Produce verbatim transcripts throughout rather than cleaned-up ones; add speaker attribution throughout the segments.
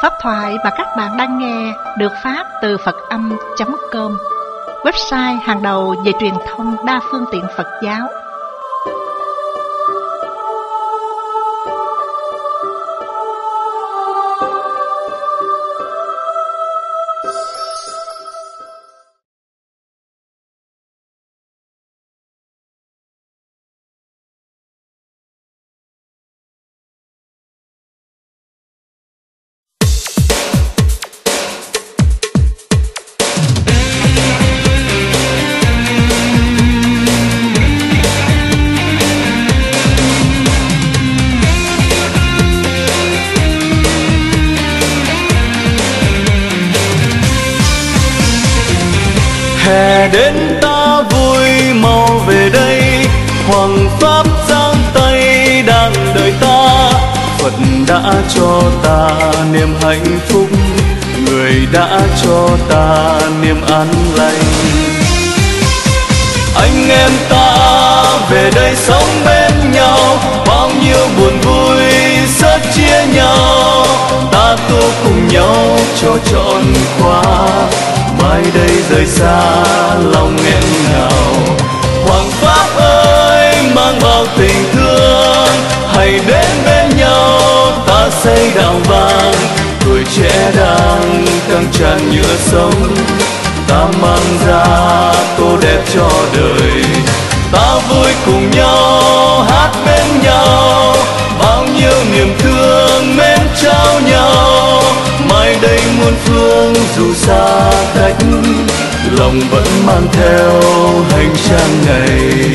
Speaker 1: Pháp thoại mà các bạn đang nghe được phát từ Phật Âm chấm com, website hàng đầu về truyền thông đa phương tiện Phật giáo.
Speaker 2: Hè đến ta vui mau về đây, Hoàng Pháp giang tay đang đợi ta. Phật đã cho ta niềm hạnh phúc, Người đã cho ta niềm an lành. Anh em ta về đây sống bên nhau, bao nhiêu buồn vui sớt chia nhau. Ta tu cùng nhau cho trọn khóa, mai đây rời xa lòng nghẹn ngào. Hoàng Pháp ơi mang bao tình thương, hãy đến bên nhau ta xây đạo vàng. Tuổi trẻ đang căng tràn nhựa sống, ta mang ra tô đẹp cho đời. Ta vui cùng nhau hát bên nhau, bao nhiêu niềm thương mến trao nhau. Mai đây muôn phương dù xa cách, lòng vẫn mang theo hành trang này.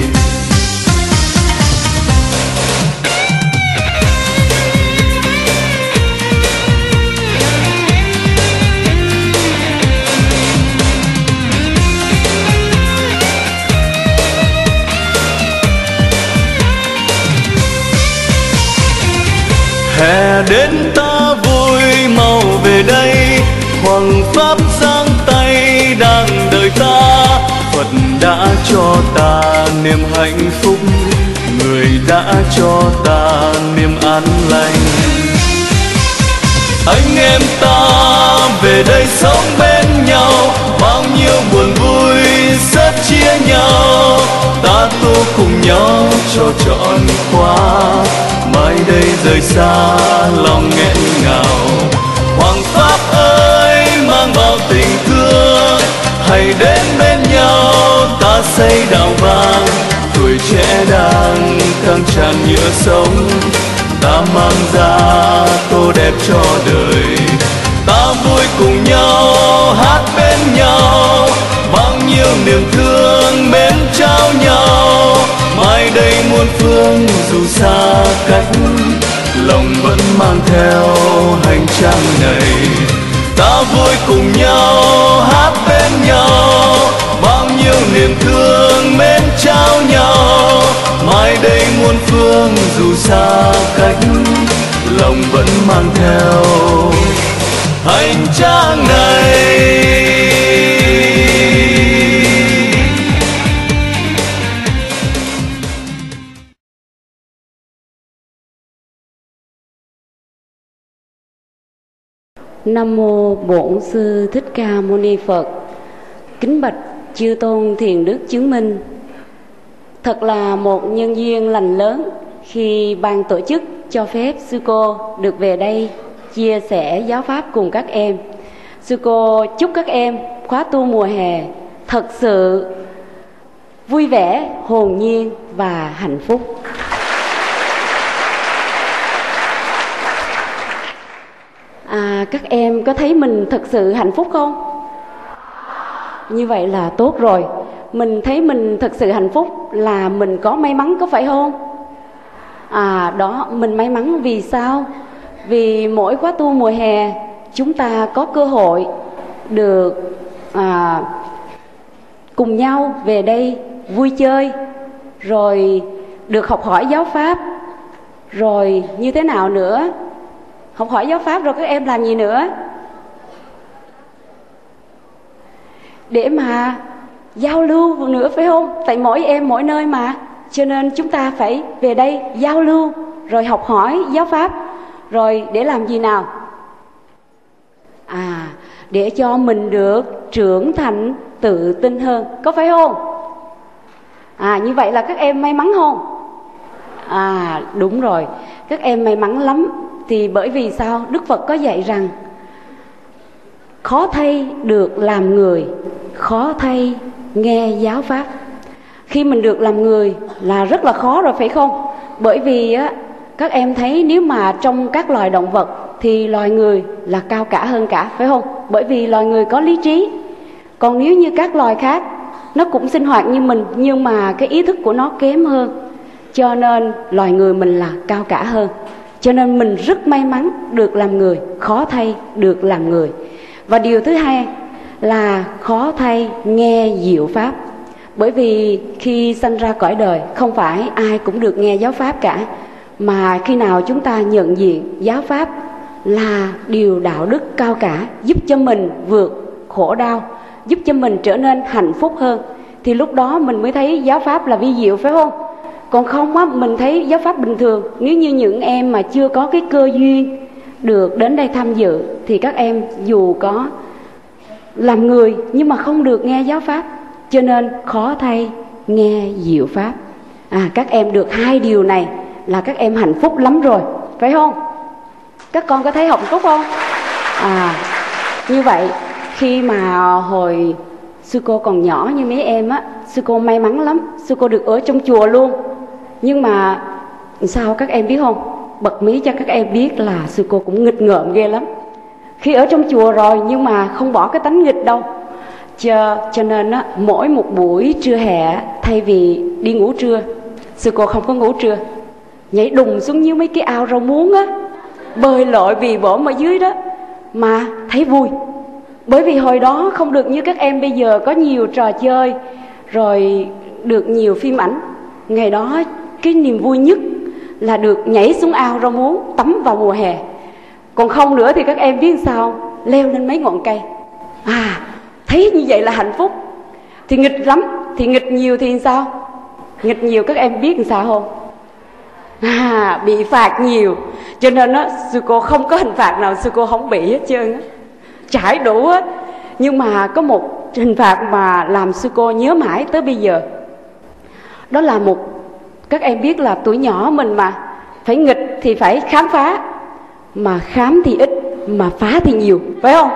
Speaker 2: Hè đến ta vui mau về đây, Hoàng Pháp giang tay đang đợi ta. Phật đã cho ta niềm hạnh phúc, Người đã cho ta niềm an lành. Anh em ta về đây sống bên nhau, bao nhiêu buồn vui sớt chia nhau. Ta tu cùng nhau cho trọn khóa, mai đây rời xa lòng nghẹn ngào. Hoàng Pháp ơi mang bao tình thương, hãy đến bên nhau ta xây đạo vàng. Tuổi trẻ đang căng tràn nhựa sống, ta mang ra tô đẹp cho đời. Ta vui cùng nhau hát bên nhau, bao nhiêu niềm thương mến trao nhau. Mai đây muôn phương dù xa cách, lòng vẫn mang theo hành trang này. Ta vui cùng nhau hát bên nhau, bao nhiêu niềm thương mến trao nhau. Mai đây muôn phương dù xa cách, lòng vẫn mang theo hành trang này.
Speaker 3: Nam mô Bổn Sư Thích Ca Mâu Ni Phật. Kính bạch chư tôn thiền đức chứng minh, thật là một nhân duyên lành lớn khi ban tổ chức cho phép sư cô được về đây chia sẻ giáo pháp cùng các em. Sư cô chúc các em khóa tu mùa hè thật sự vui vẻ, hồn nhiên và hạnh phúc. À, các em có thấy mình thật sự hạnh phúc không? Như vậy là tốt rồi. Mình thấy mình thật sự hạnh phúc là mình có may mắn, có phải không? À đó, mình may mắn vì sao? Vì mỗi khóa tu mùa hè chúng ta có cơ hội được à, cùng nhau về đây vui chơi, rồi được học hỏi giáo pháp, rồi như thế nào nữa? Học hỏi giáo pháp rồi các em làm gì nữa? Để mà giao lưu nữa phải không? Tại mỗi em mỗi nơi mà, cho nên chúng ta phải về đây giao lưu, rồi học hỏi giáo pháp. Rồi để làm gì nào? để cho mình được trưởng thành tự tin hơn, có phải không? À, như vậy là các em may mắn không? À, đúng rồi, các em may mắn lắm. Thì bởi vì sao? Đức Phật có dạy rằng khó thay được làm người, khó thay nghe giáo pháp. Khi mình được làm người là rất là khó rồi, phải không? Bởi vì á, các em thấy nếu mà trong các loài động vật thì loài người là cao cả hơn cả, phải không? Bởi vì loài người có lý trí. Còn nếu như các loài khác, nó cũng sinh hoạt như mình, nhưng mà cái ý thức của nó kém hơn, cho nên loài người mình là cao cả hơn. Cho nên mình rất may mắn được làm người, khó thay được làm người. Và điều thứ hai là khó thay nghe diệu pháp. Bởi vì khi sanh ra cõi đời, không phải ai cũng được nghe giáo pháp cả, mà khi nào chúng ta nhận diện giáo pháp là điều đạo đức cao cả, giúp cho mình vượt khổ đau, giúp cho mình trở nên hạnh phúc hơn, thì lúc đó mình mới thấy giáo pháp là vi diệu, phải không? Còn không á, mình thấy giáo pháp bình thường. Nếu như những em mà chưa có cái cơ duyên được đến đây tham dự, thì các em dù có làm người nhưng mà không được nghe giáo pháp, cho nên khó thay nghe diệu pháp. À, các em được hai điều này là các em hạnh phúc lắm rồi, phải không? Các con có thấy hạnh phúc không? À, như vậy khi mà hồi sư cô còn nhỏ như mấy em á, sư cô may mắn lắm, sư cô được ở trong chùa luôn. Nhưng mà sao các em biết không? Bật mí cho các em biết là sư cô cũng nghịch ngợm ghê lắm. Khi ở trong chùa rồi nhưng mà không bỏ cái tánh nghịch đâu. Cho, cho nên á, mỗi một buổi trưa hè thay vì đi ngủ trưa, sư cô không có ngủ trưa, nhảy đùng xuống dưới mấy cái ao rau muống á, bơi lội vì bổm ở dưới đó mà thấy vui. Bởi vì hồi đó không được như các em bây giờ có nhiều trò chơi, rồi được nhiều phim ảnh. Ngày đó cái niềm vui nhất là được nhảy xuống ao rau muống, tắm vào mùa hè. Còn không nữa thì các em biết sao? Leo lên mấy ngọn cây. À, thấy như vậy là hạnh phúc. Thì nghịch lắm, thì nghịch nhiều thì sao? Nghịch nhiều các em biết làm sao không? À, bị phạt nhiều. Cho nên á, sư cô không có hình phạt nào sư cô không bị hết trơn á, trải đủ hết. Nhưng mà có một hình phạt mà làm sư cô nhớ mãi tới bây giờ. Đó là một, các em biết là tuổi nhỏ mình mà, phải nghịch thì phải khám phá, mà khám thì ít mà phá thì nhiều, phải không?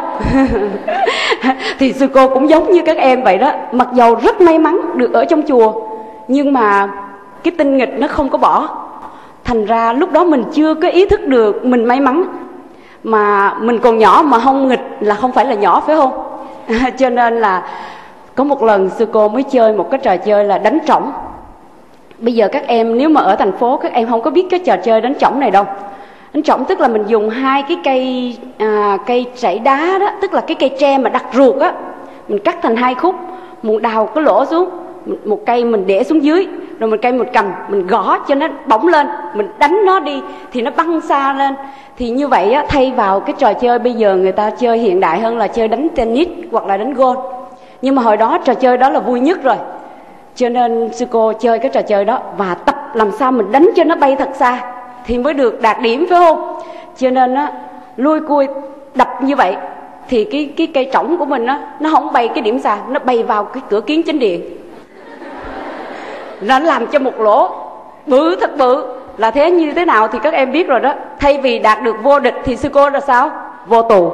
Speaker 3: Thì sư cô cũng giống như các em vậy đó. Mặc dầu rất may mắn được ở trong chùa, nhưng mà cái tinh nghịch nó không có bỏ. Thành ra lúc đó mình chưa có ý thức được mình may mắn. Mà mình còn nhỏ mà không nghịch là không phải là nhỏ, phải không? Cho nên là có một lần sư cô mới chơi một cái trò chơi là đánh trỏng. Bây giờ các em nếu mà ở thành phố, các em không có biết cái trò chơi đánh trỏng này đâu. Đánh trỏng tức là mình dùng hai cái cây à, cây trảy đá đó, tức là cái cây tre mà đặt ruột á, mình cắt thành hai khúc, mình đào cái lỗ xuống, một cây mình để xuống dưới, rồi một cây mình cầm, mình gõ cho nó bỗng lên, mình đánh nó đi thì nó băng xa lên. Thì như vậy á, thay vào cái trò chơi bây giờ người ta chơi hiện đại hơn là chơi đánh tennis hoặc là đánh golf. Nhưng mà hồi đó trò chơi đó là vui nhất rồi. Cho nên sư cô chơi cái trò chơi đó và tập làm sao mình đánh cho nó bay thật xa thì mới được đạt điểm, phải không? Cho nên á, lui cui đập như vậy thì cái cái cây trỏng của mình á, nó không bay cái điểm xa, nó bay vào cái cửa kiến chánh điện, nó làm cho một lỗ bự thật bự. Là thế như thế nào thì các em biết rồi đó. Thay vì đạt được vô địch thì sư cô là sao? Vô tù.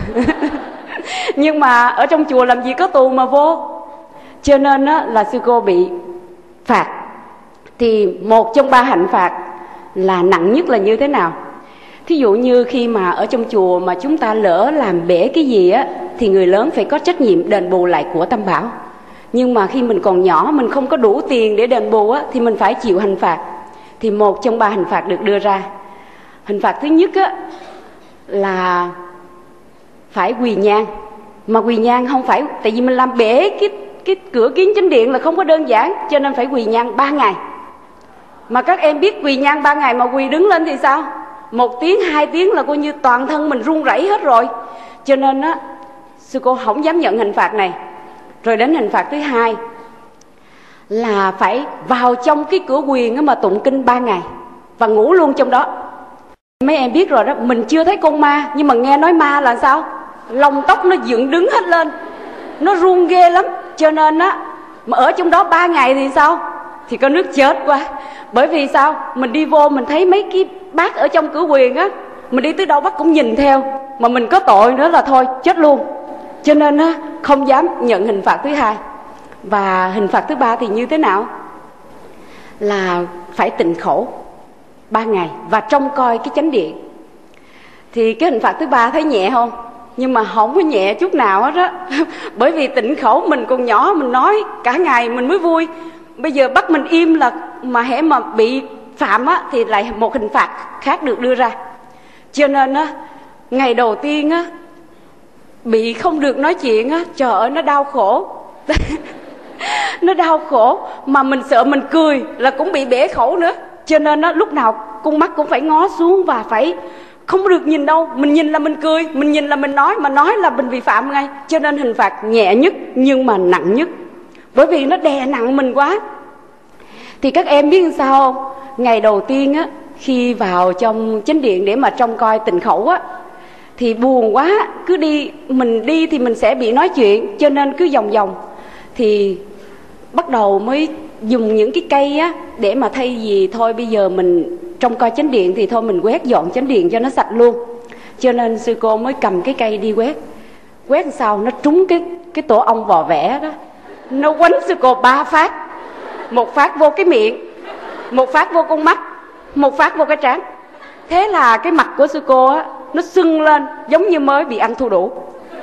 Speaker 3: Nhưng mà ở trong chùa làm gì có tù mà vô. Cho nên á, là sư cô bị phạt. Thì một trong ba hạnh phạt là nặng nhất là như thế nào? Thí dụ như khi mà ở trong chùa mà chúng ta lỡ làm bể cái gì á, thì người lớn phải có trách nhiệm đền bù lại của tam bảo. Nhưng mà khi mình còn nhỏ, mình không có đủ tiền để đền bù á, thì mình phải chịu hình phạt. Thì một trong ba hình phạt được đưa ra. Hình phạt thứ nhất á, là phải quỳ nhang. Mà quỳ nhang không phải, tại vì mình làm bể cái, cái cửa kiến chánh điện là không có đơn giản, cho nên phải quỳ nhang ba ngày. Mà các em biết quỳ nhang ba ngày mà quỳ đứng lên thì sao? Một tiếng, hai tiếng là coi như toàn thân mình run rẩy hết rồi. Cho nên á, sư cô không dám nhận hình phạt này. Rồi đến hình phạt thứ hai là phải vào trong cái cửa quyền mà tụng kinh ba ngày và ngủ luôn trong đó. Mấy em biết rồi đó, mình chưa thấy con ma nhưng mà nghe nói ma là sao? lông tóc nó dựng đứng hết lên, nó run ghê lắm. Cho nên á, mà ở trong đó ba ngày thì sao? Thì có nước chết quá. Bởi vì sao? Mình đi vô mình thấy mấy cái bác ở trong cửa quyền á, mình đi tới đâu bác cũng nhìn theo, mà mình có tội nữa là thôi chết luôn. Cho nên á, không dám nhận hình phạt thứ hai. Và hình phạt thứ ba thì như thế nào? Là phải tịnh khẩu ba ngày và trông coi cái chánh điện. Thì cái hình phạt thứ ba thấy nhẹ không? Nhưng mà không có nhẹ chút nào hết á. Bởi vì tịnh khẩu mình còn nhỏ, mình nói cả ngày mình mới vui. Bây giờ bắt mình im là mà hễ mà bị phạm á, thì lại một hình phạt khác được đưa ra. Cho nên á, ngày đầu tiên á, bị không được nói chuyện á, trời ơi nó đau khổ. Nó đau khổ mà mình sợ mình cười là cũng bị bể khẩu nữa. Cho nên á, lúc nào con mắt cũng phải ngó xuống và phải không được nhìn đâu. Mình nhìn là mình cười, mình nhìn là mình nói, mà nói là mình vi phạm ngay. Cho nên hình phạt nhẹ nhất nhưng mà nặng nhất, bởi vì nó đè nặng mình quá. Thì các em biết sao không? Ngày đầu tiên á, khi vào trong chánh điện để mà trông coi tịnh khẩu á, thì buồn quá, cứ đi, mình đi thì mình sẽ bị nói chuyện, cho nên cứ vòng vòng. Thì bắt đầu mới dùng những cái cây á, để mà thay vì thôi bây giờ mình trông coi chánh điện thì thôi mình quét dọn chánh điện cho nó sạch luôn. Cho nên sư cô mới cầm cái cây đi quét. Quét sao nó trúng cái cái tổ ong vò vẽ đó, nó quánh sư cô ba phát. Một phát vô cái miệng, một phát vô con mắt, một phát vô cái trán. Thế là cái mặt của sư cô á, nó sưng lên giống như mới bị ăn thua đủ.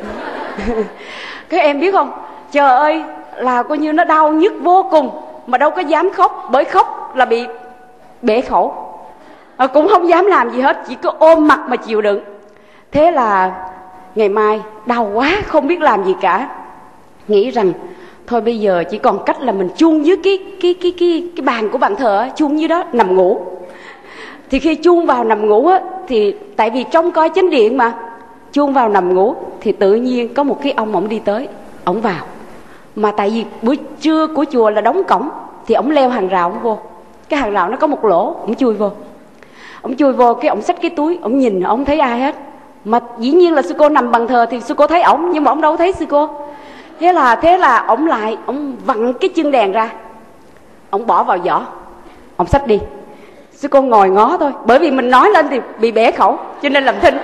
Speaker 3: Các em biết không? Trời ơi, là coi như nó đau nhức vô cùng, mà đâu có dám khóc, bởi khóc là bị bể khẩu. À, cũng không dám làm gì hết, chỉ có ôm mặt mà chịu đựng. Thế là ngày mai đau quá không biết làm gì cả, nghĩ rằng thôi bây giờ chỉ còn cách là mình chuông dưới cái cái cái cái cái bàn của bàn thờ, chuông dưới đó nằm ngủ. Thì khi chuông vào nằm ngủ á, thì tại vì trông coi chánh điện mà, chuông vào nằm ngủ thì tự nhiên có một cái ông ổng đi tới, ổng vào. Mà tại vì buổi trưa của chùa là đóng cổng, thì ổng leo hàng rào ổng vô. Cái hàng rào nó có một lỗ, ổng chui vô. Ổng chui vô cái ổng xách cái túi, ổng nhìn ổng thấy ai hết. Mà dĩ nhiên là sư cô nằm bàn thờ thì sư cô thấy ổng, nhưng mà ổng đâu thấy sư cô. Thế là thế là ổng lại, ổng vặn cái chân đèn ra, ổng bỏ vào giỏ, ổng xách đi. Sư cô ngồi ngó thôi, bởi vì mình nói lên thì bị bể khẩu, cho nên làm thinh.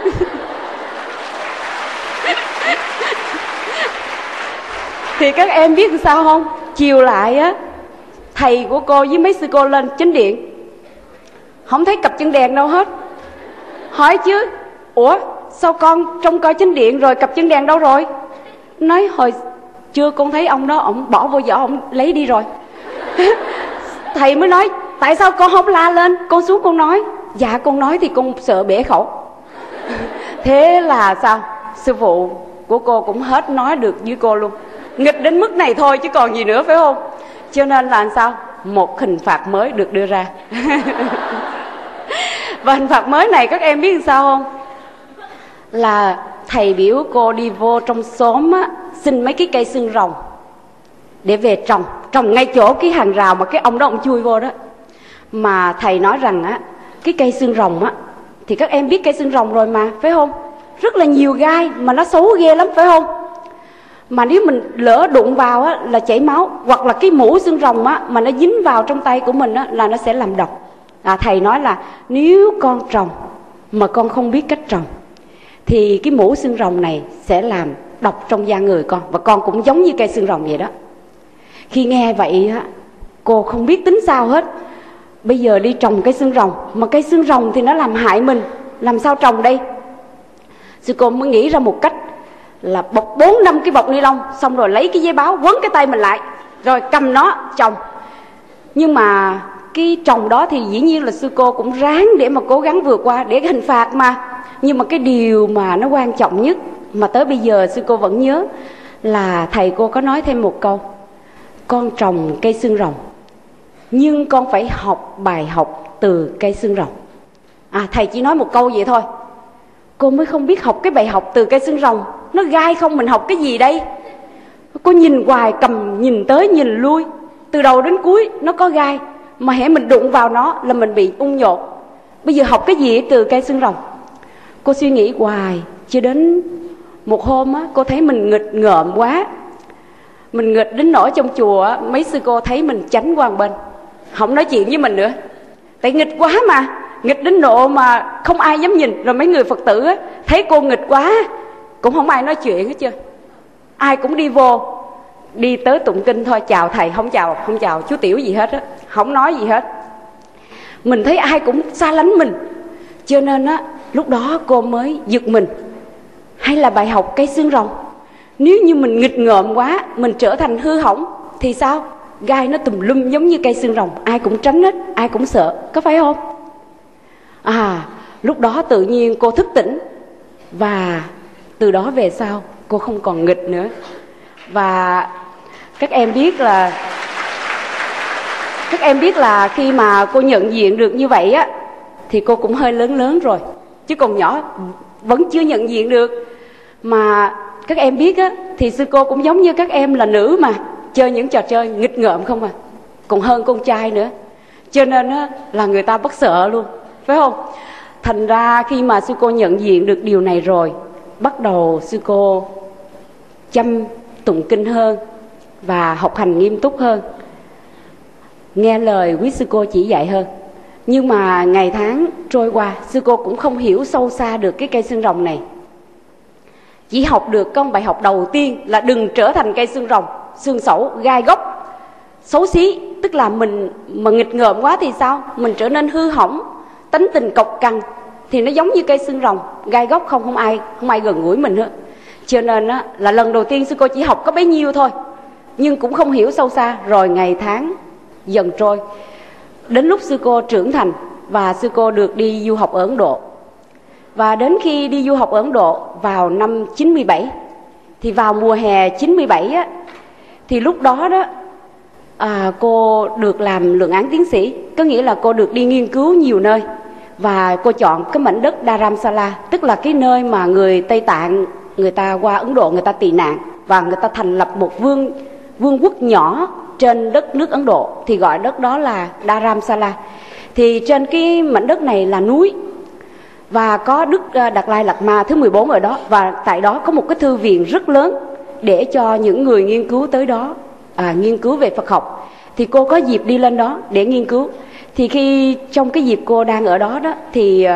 Speaker 3: Thì các em biết sao không? Chiều lại á, thầy của cô với mấy sư cô lên chánh điện, không thấy cặp chân đèn đâu hết. Hỏi chứ, ủa sao con trông coi chánh điện rồi cặp chân đèn đâu rồi? Nói hồi chưa con thấy ông đó, ông bỏ vô giỏ, ông lấy đi rồi. Thầy mới nói, tại sao con không la lên, con xuống con nói. Dạ con nói thì con sợ bể khẩu. Thế là sao? Sư phụ của cô cũng hết nói được với cô luôn. Nghịch đến mức này thôi chứ còn gì nữa, phải không? Cho nên là sao? Một hình phạt mới được đưa ra. Và hình phạt mới này các em biết sao không? Là thầy biểu cô đi vô trong xóm á, xin mấy cái cây xương rồng để về trồng, trồng ngay chỗ cái hàng rào mà cái ông đó ông chui vô đó. Mà thầy nói rằng á, cái cây xương rồng á, thì các em biết cây xương rồng rồi mà, phải không? Rất là nhiều gai mà nó xấu ghê lắm, phải không? Mà nếu mình lỡ đụng vào á, là chảy máu. Hoặc là cái mũ xương rồng á, mà nó dính vào trong tay của mình á, là nó sẽ làm độc. à, Thầy nói là nếu con trồng mà con không biết cách trồng thì cái mũ xương rồng này sẽ làm độc trong da người con, và con cũng giống như cây xương rồng vậy đó. Khi nghe vậy á, cô không biết tính sao hết. Bây giờ đi trồng cây xương rồng, mà cây xương rồng thì nó làm hại mình, làm sao trồng đây? Sư cô mới nghĩ ra một cách là bọc bốn năm cái bọc ni lông, xong rồi lấy cái giấy báo quấn cái tay mình lại, rồi cầm nó trồng. Nhưng mà cái trồng đó thì dĩ nhiên là sư cô cũng ráng để mà cố gắng vượt qua, để hình phạt mà. Nhưng mà cái điều mà nó quan trọng nhất mà tới bây giờ sư cô vẫn nhớ là thầy cô có nói thêm một câu: con trồng cây xương rồng nhưng con phải học bài học từ cây xương rồng. À, thầy chỉ nói một câu vậy thôi, cô mới không biết học cái bài học từ cây xương rồng nó gai không, mình học cái gì đây? Cô nhìn hoài, cầm nhìn tới nhìn lui, từ đầu đến cuối nó có gai, mà hễ mình đụng vào nó là mình bị ung nhột. Bây giờ học cái gì từ cây xương rồng? Cô suy nghĩ hoài, cho đến Một hôm á, cô thấy mình nghịch ngợm quá, mình nghịch đến nỗi trong chùa á, mấy sư cô thấy mình tránh qua một bên, không nói chuyện với mình nữa. Tại nghịch quá mà, nghịch đến độ mà không ai dám nhìn. Rồi mấy người Phật tử á, thấy cô nghịch quá cũng không ai nói chuyện hết chưa. Ai cũng đi vô, đi tới tụng kinh thôi, chào thầy, không chào không chào chú tiểu gì hết á, không nói gì hết. Mình thấy ai cũng xa lánh mình, cho nên á lúc đó cô mới giật mình. Hay là bài học cây xương rồng, nếu như mình nghịch ngợm quá, mình trở thành hư hỏng thì sao? Gai nó tùm lum giống như cây xương rồng, ai cũng tránh hết, ai cũng sợ, có phải không? À, lúc đó tự nhiên cô thức tỉnh, và từ đó về sau cô không còn nghịch nữa. Và các em biết là các em biết là khi mà cô nhận diện được như vậy á, thì cô cũng hơi lớn lớn rồi, chứ còn nhỏ vẫn chưa nhận diện được. Mà các em biết á, thì sư cô cũng giống như các em là nữ mà, chơi những trò chơi nghịch ngợm không à, còn hơn con trai nữa. Cho nên á, là người ta bất sợ luôn, phải không? Thành ra khi mà sư cô nhận diện được điều này rồi, bắt đầu sư cô chăm tụng kinh hơn và học hành nghiêm túc hơn, nghe lời quý sư cô chỉ dạy hơn. Nhưng mà ngày tháng trôi qua, sư cô cũng không hiểu sâu xa được cái cây xương rồng này. Chỉ học được con bài học đầu tiên là đừng trở thành cây xương rồng, xương sẩu, gai góc, xấu xí. Tức là mình mà nghịch ngợm quá thì sao? Mình trở nên hư hỏng, tính tình cộc cằn, thì nó giống như cây xương rồng, gai góc, không không ai không ai gần gũi mình nữa. Cho nên á, là lần đầu tiên sư cô chỉ học có bấy nhiêu thôi, nhưng cũng không hiểu sâu xa. Rồi ngày tháng dần trôi, đến lúc sư cô trưởng thành và sư cô được đi du học ở Ấn Độ. Và đến khi đi du học ở Ấn Độ vào năm chín mươi bảy, thì vào mùa hè chín mươi bảy á, thì lúc đó đó à, cô được làm luận án tiến sĩ, có nghĩa là cô được đi nghiên cứu nhiều nơi. Và cô chọn cái mảnh đất Dharamsala, tức là cái nơi mà người Tây Tạng người ta qua Ấn Độ người ta tị nạn, và người ta thành lập một vương vương quốc nhỏ trên đất nước Ấn Độ, thì gọi đất đó là Dharamsala. Thì trên cái mảnh đất này là núi, và có Đức Đạt Lai Lạt Ma thứ mười bốn ở đó. Và tại đó có một cái thư viện rất lớn để cho những người nghiên cứu tới đó à, nghiên cứu về Phật học. Thì cô có dịp đi lên đó để nghiên cứu. Thì khi trong cái dịp cô đang ở đó đó, thì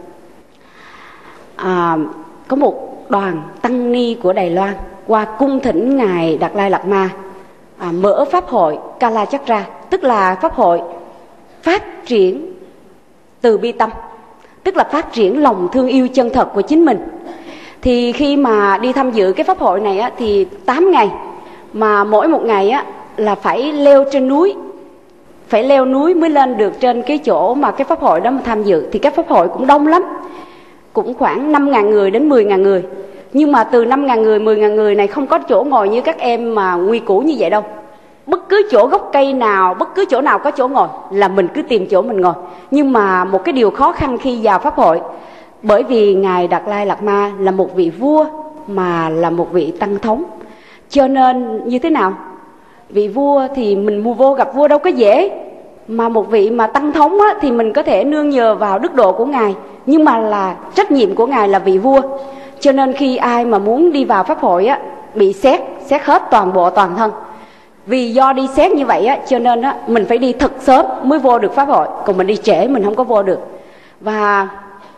Speaker 3: à, có một đoàn tăng ni của Đài Loan qua cung thỉnh ngài Đạt Lai Lạt Ma à, mở pháp hội Kalachakra, tức là pháp hội phát triển từ bi tâm, tức là phát triển lòng thương yêu chân thật của chính mình. Thì khi mà đi tham dự cái pháp hội này á, thì tám ngày, mà mỗi một ngày á, là phải leo trên núi, phải leo núi mới lên được trên cái chỗ mà cái pháp hội đó mà tham dự. Thì cái pháp hội cũng đông lắm, cũng khoảng năm ngàn người đến mười ngàn người. Nhưng mà từ năm ngàn người, mười ngàn người này không có chỗ ngồi như các em mà quy củ như vậy đâu. Bất cứ chỗ gốc cây nào, bất cứ chỗ nào có chỗ ngồi là mình cứ tìm chỗ mình ngồi. Nhưng mà một cái điều khó khăn khi vào pháp hội, bởi vì ngài Đạt Lai Lạt Ma là một vị vua mà là một vị tăng thống, cho nên như thế nào? Vị vua thì mình mua vô gặp vua đâu có dễ, mà một vị mà tăng thống á, thì mình có thể nương nhờ vào đức độ của ngài, nhưng mà là trách nhiệm của ngài là vị vua. Cho nên khi ai mà muốn đi vào pháp hội á, bị xét xét hết toàn bộ toàn thân. Vì do đi xét như vậy á, cho nên á, mình phải đi thật sớm mới vô được pháp hội, còn mình đi trễ mình không có vô được. Và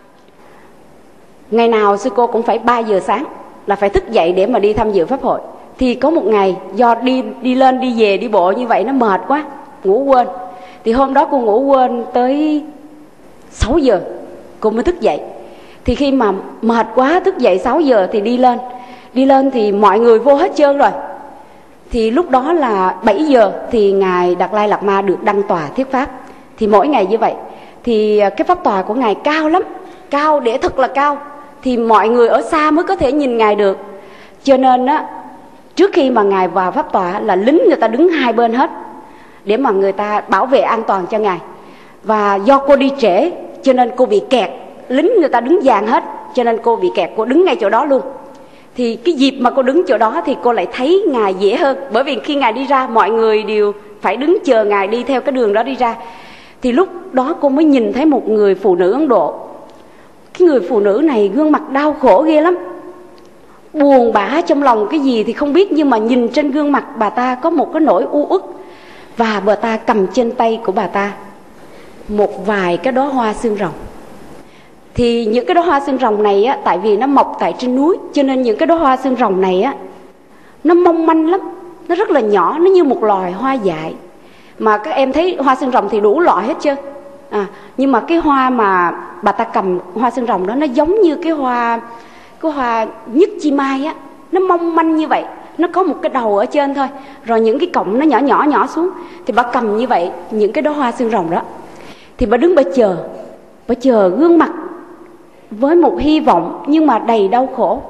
Speaker 3: ngày nào sư cô cũng phải ba giờ sáng là phải thức dậy để mà đi tham dự pháp hội. Thì có một ngày do đi đi lên đi về đi bộ như vậy nó mệt quá, ngủ quên. Thì hôm đó cô ngủ quên tới sáu giờ cô mới thức dậy. Thì khi mà mệt quá thức dậy sáu giờ thì đi lên. Đi lên thì mọi người vô hết trơn rồi. Thì lúc đó là bảy giờ thì ngài Đạt Lai Lạt Ma được đăng tòa thuyết pháp. Thì mỗi ngày như vậy thì cái pháp tòa của ngài cao lắm, cao để thật là cao, thì mọi người ở xa mới có thể nhìn ngài được. Cho nên á, trước khi mà ngài vào pháp tòa là lính người ta đứng hai bên hết để mà người ta bảo vệ an toàn cho ngài. Và do cô đi trễ cho nên cô bị kẹt, lính người ta đứng dàn hết, cho nên cô bị kẹt, cô đứng ngay chỗ đó luôn. Thì cái dịp mà cô đứng chỗ đó thì cô lại thấy ngài dễ hơn, bởi vì khi ngài đi ra mọi người đều phải đứng chờ ngài đi theo cái đường đó đi ra. Thì lúc đó cô mới nhìn thấy một người phụ nữ Ấn Độ. Cái người phụ nữ này gương mặt đau khổ ghê lắm. buồn bã trong lòng cái gì thì không biết, nhưng mà nhìn trên gương mặt bà ta có một cái nỗi u uất. Và bà ta cầm trên tay của bà ta một vài cái đóa hoa xương rồng. Thì những cái đóa hoa xương rồng này á, tại vì nó mọc tại trên núi, cho nên những cái đóa hoa xương rồng này á, nó mong manh lắm, nó rất là nhỏ, nó như một loài hoa dại. Mà các em thấy hoa xương rồng thì đủ loại hết chưa à, nhưng mà cái hoa mà bà ta cầm, hoa xương rồng đó, nó giống như cái hoa cái hoa nhất chi mai á, nó mong manh như vậy, nó có một cái đầu ở trên thôi, rồi những cái cọng nó nhỏ nhỏ nhỏ xuống. Thì bà cầm như vậy những cái đóa hoa xương rồng đó, thì bà đứng bà chờ, bà chờ gương mặt với một hy vọng nhưng mà đầy đau khổ.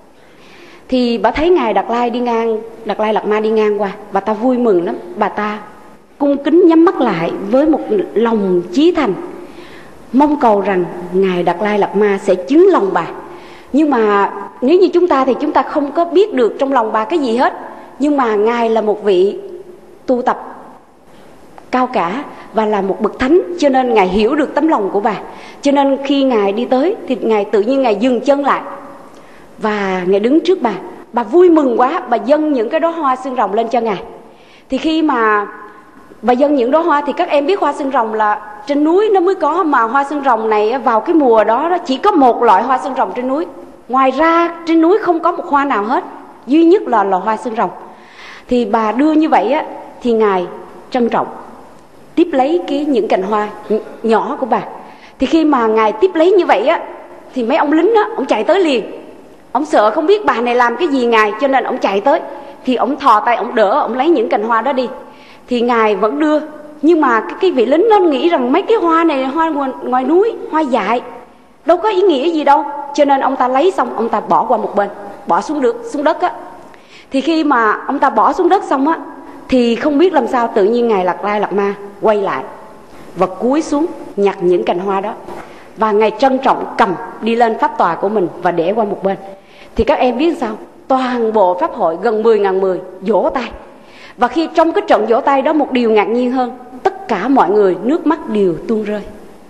Speaker 3: Thì bà thấy Ngài Đạt Lai đi ngang, Đạt Lai Lạt Ma đi ngang qua, bà ta vui mừng lắm. Bà ta cung kính nhắm mắt lại với một lòng chí thành, mong cầu rằng Ngài Đạt Lai Lạt Ma sẽ chứng lòng bà. Nhưng mà nếu như chúng ta thì chúng ta không có biết được trong lòng bà cái gì hết. Nhưng mà Ngài là một vị tu tập cao cả và là một bậc thánh, cho nên Ngài hiểu được tấm lòng của bà. Cho nên khi Ngài đi tới thì Ngài tự nhiên Ngài dừng chân lại và Ngài đứng trước bà. Bà vui mừng quá, bà dâng những cái đóa hoa xương rồng lên cho Ngài. Thì khi mà bà dâng những đóa hoa thì các em biết hoa xương rồng là trên núi nó mới có, mà hoa xương rồng này vào cái mùa đó, đó chỉ có một loại hoa xương rồng trên núi. Ngoài ra trên núi không có một hoa nào hết, duy nhất là lò hoa xương rồng. Thì bà đưa như vậy á, thì Ngài trân trọng tiếp lấy cái những cành hoa nhỏ của bà. Thì khi mà Ngài tiếp lấy như vậy á, thì mấy ông lính á, ông chạy tới liền. Ông sợ không biết bà này làm cái gì Ngài, cho nên ông chạy tới. Thì ông thò tay, ông đỡ, ông lấy những cành hoa đó đi. Thì Ngài vẫn đưa. Nhưng mà cái, cái vị lính nó nghĩ rằng mấy cái hoa này là hoa ngoài, ngoài núi, hoa dại, đâu có ý nghĩa gì đâu. Cho nên ông ta lấy xong, ông ta bỏ qua một bên, bỏ xuống được xuống đất á. Thì khi mà ông ta bỏ xuống đất xong á, thì không biết làm sao tự nhiên Ngài Đạt Lai Lạt Ma quay lại và cúi xuống nhặt những cành hoa đó. Và Ngài trân trọng cầm đi lên pháp tòa của mình và để qua một bên. Thì các em biết sao? Toàn bộ pháp hội gần mười ngàn người vỗ tay. Và khi trong cái trận vỗ tay đó, một điều ngạc nhiên hơn, tất cả mọi người nước mắt đều tuôn rơi.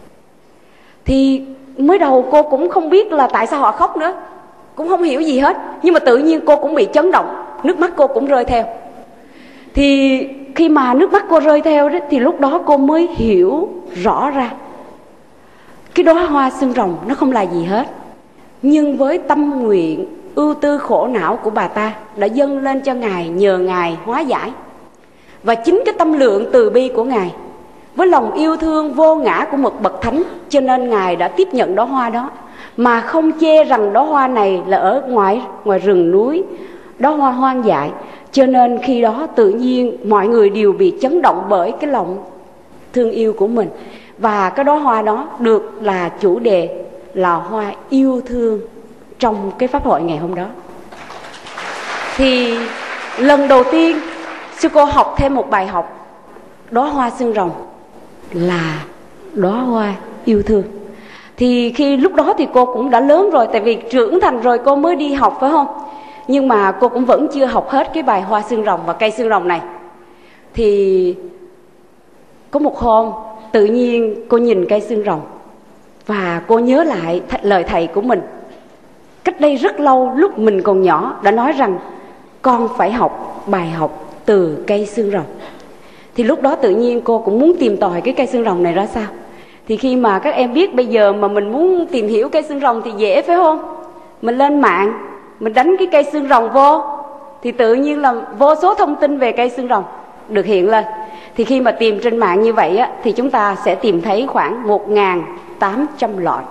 Speaker 3: Thì mới đầu cô cũng không biết là tại sao họ khóc nữa, cũng không hiểu gì hết. Nhưng mà tự nhiên cô cũng bị chấn động, nước mắt cô cũng rơi theo. Thì khi mà nước mắt cô rơi theo đó, thì lúc đó cô mới hiểu rõ ra cái đóa hoa xương rồng nó không là gì hết, nhưng với tâm nguyện ưu tư khổ não của bà ta đã dâng lên cho Ngài, nhờ Ngài hóa giải. Và chính cái tâm lượng từ bi của Ngài với lòng yêu thương vô ngã của một bậc thánh, cho nên Ngài đã tiếp nhận đóa hoa đó, mà không chê rằng đóa hoa này là ở ngoài ngoài rừng núi, đóa hoa hoang dại. Cho nên khi đó tự nhiên mọi người đều bị chấn động bởi cái lòng thương yêu của mình. Và cái đóa hoa đó được là chủ đề là hoa yêu thương trong cái pháp hội ngày hôm đó. Thì lần đầu tiên sư cô học thêm một bài học, đóa hoa xương rồng là đóa hoa yêu thương. Thì khi lúc đó thì cô cũng đã lớn rồi, tại vì trưởng thành rồi cô mới đi học, phải không? Nhưng mà cô cũng vẫn chưa học hết cái bài hoa xương rồng và cây xương rồng này. Thì có một hôm tự nhiên cô nhìn cây xương rồng và cô nhớ lại th- lời thầy của mình cách đây rất lâu, lúc mình còn nhỏ, đã nói rằng con phải học bài học từ cây xương rồng. Thì lúc đó tự nhiên cô cũng muốn tìm tòi cái cây xương rồng này ra sao. Thì khi mà các em biết bây giờ mà mình muốn tìm hiểu cây xương rồng thì dễ, phải không? Mình lên mạng, mình đánh cái cây xương rồng vô, thì tự nhiên là vô số thông tin về cây xương rồng được hiện lên. Thì khi mà tìm trên mạng như vậy á, thì chúng ta sẽ tìm thấy khoảng một nghìn tám trăm loại.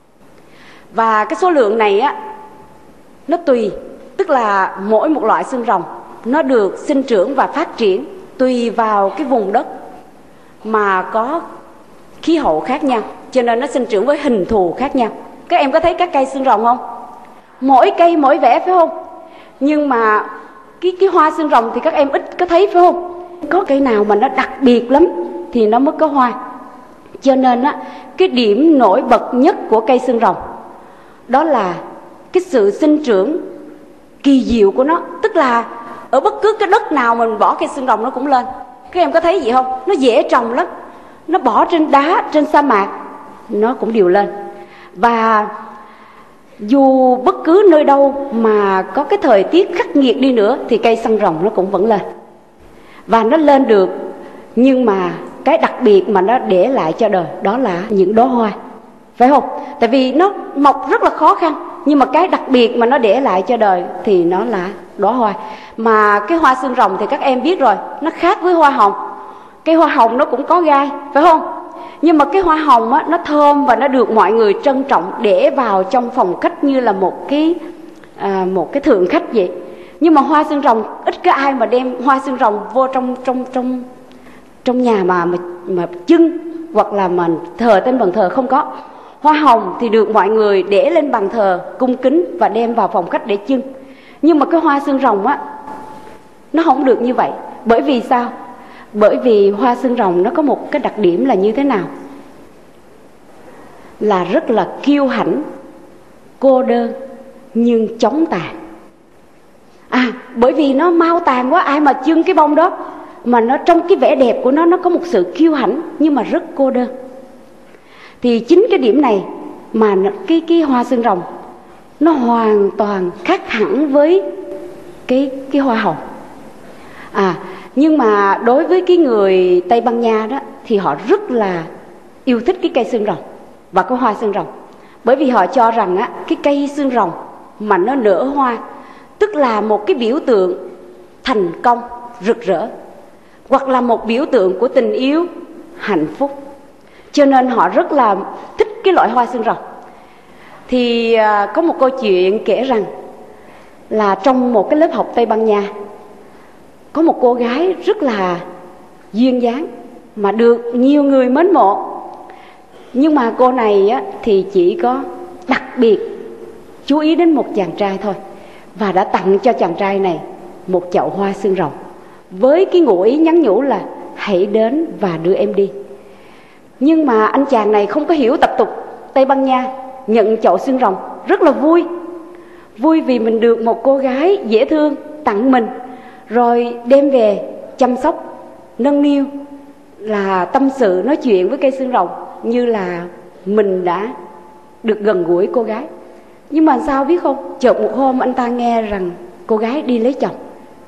Speaker 3: Và cái số lượng này á, nó tùy, tức là mỗi một loại xương rồng nó được sinh trưởng và phát triển tùy vào cái vùng đất mà có khí hậu khác nhau, cho nên nó sinh trưởng với hình thù khác nhau. Các em có thấy các cây xương rồng không? Mỗi cây mỗi vẻ, phải không? Nhưng mà cái, cái hoa xương rồng thì các em ít có thấy, phải không? Có cây nào mà nó đặc biệt lắm thì nó mới có hoa. Cho nên á, cái điểm nổi bật nhất của cây xương rồng đó là cái sự sinh trưởng kỳ diệu của nó. Tức là ở bất cứ cái đất nào mình bỏ cây xương rồng nó cũng lên. Các em có thấy gì không? Nó dễ trồng lắm. Nó bỏ trên đá, trên sa mạc nó cũng đều lên. Và Dù bất cứ nơi đâu mà có cái thời tiết khắc nghiệt đi nữa thì cây xăng rồng nó cũng vẫn lên. Và nó lên được, nhưng mà cái đặc biệt mà nó để lại cho đời đó là những đóa hoa, phải không? Tại vì nó mọc rất là khó khăn, nhưng mà cái đặc biệt mà nó để lại cho đời thì nó là đóa hoa. Mà cái hoa xương rồng thì các em biết rồi, nó khác với hoa hồng. Cái hoa hồng nó cũng có gai, phải không? Nhưng mà cái hoa hồng á, nó thơm và nó được mọi người trân trọng để vào trong phòng khách như là một cái à, một cái thượng khách vậy. Nhưng mà hoa xương rồng ít có ai mà đem hoa xương rồng vô trong trong trong trong nhà mà mà mà trưng hoặc là mà thờ trên bàn thờ, không có. Hoa hồng thì được mọi người để lên bàn thờ cung kính và đem vào phòng khách để trưng. Nhưng mà cái hoa xương rồng á, nó không được như vậy. Bởi vì sao? Bởi vì hoa xương rồng nó có một cái đặc điểm là như thế nào? Là rất là kiêu hãnh, cô đơn nhưng chóng tàn. À, bởi vì nó mau tàn quá, ai mà trưng cái bông đó. Mà nó trong cái vẻ đẹp của nó, nó có một sự kiêu hãnh nhưng mà rất cô đơn. Thì chính cái điểm này mà cái, cái hoa xương rồng nó hoàn toàn khác hẳn với cái, cái hoa hồng. À, nhưng mà đối với cái người Tây Ban Nha đó thì họ rất là yêu thích cái cây xương rồng và cái hoa xương rồng. Bởi vì họ cho rằng á, cái cây xương rồng mà nó nở hoa tức là một cái biểu tượng thành công rực rỡ, hoặc là một biểu tượng của tình yêu hạnh phúc. Cho nên họ rất là thích cái loại hoa xương rồng. Thì à, có một câu chuyện kể rằng là trong một cái lớp học Tây Ban Nha có một cô gái rất là duyên dáng mà được nhiều người mến mộ. Nhưng mà cô này á, thì chỉ có đặc biệt chú ý đến một chàng trai thôi, và đã tặng cho chàng trai này một chậu hoa xương rồng với cái ngụ ý nhắn nhủ là hãy đến và đưa em đi. Nhưng mà anh chàng này không có hiểu tập tục Tây Ban Nha, nhận chậu xương rồng rất là vui. Vui vì mình được một cô gái dễ thương tặng mình, rồi đem về chăm sóc, nâng niu, là tâm sự nói chuyện với cây xương rồng như là mình đã được gần gũi cô gái. Nhưng mà sao biết không? Chợt một hôm anh ta nghe rằng cô gái đi lấy chồng.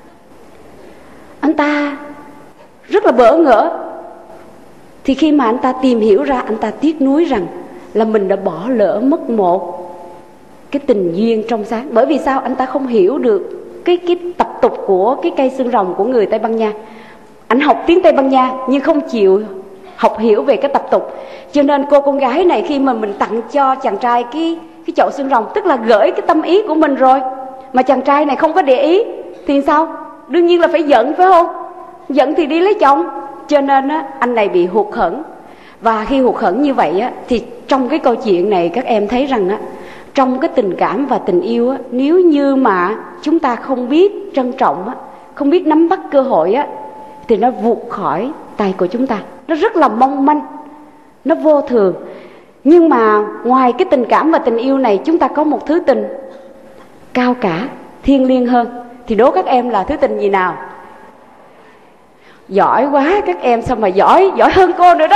Speaker 3: Anh ta rất là bỡ ngỡ. Thì khi mà anh ta tìm hiểu ra, anh ta tiếc nuối rằng là mình đã bỏ lỡ mất một cái tình duyên trong sáng. Bởi vì sao? Anh ta không hiểu được cái, cái tập tục của cái cây xương rồng của người Tây Ban Nha. Anh học tiếng Tây Ban Nha nhưng không chịu học hiểu về cái tập tục. Cho nên cô con gái này khi mà mình tặng cho chàng trai cái, cái chậu xương rồng, tức là gửi cái tâm ý của mình rồi, mà chàng trai này không có để ý thì sao? Đương nhiên là phải giận, phải không? Giận thì đi lấy chồng. Cho nên á, anh này bị hụt hẫng. Và khi hụt hẫng như vậy á, thì trong cái câu chuyện này các em thấy rằng á, trong cái tình cảm và tình yêu á, nếu như mà chúng ta không biết trân trọng á, không biết nắm bắt cơ hội á, thì nó vụt khỏi tay của chúng ta. Nó rất là mong manh, nó vô thường. Nhưng mà ngoài cái tình cảm và tình yêu này, chúng ta có một thứ tình cao cả, thiêng liêng hơn. Thì đố các em là thứ tình gì nào? Giỏi quá các em, sao mà giỏi, giỏi hơn cô nữa đó.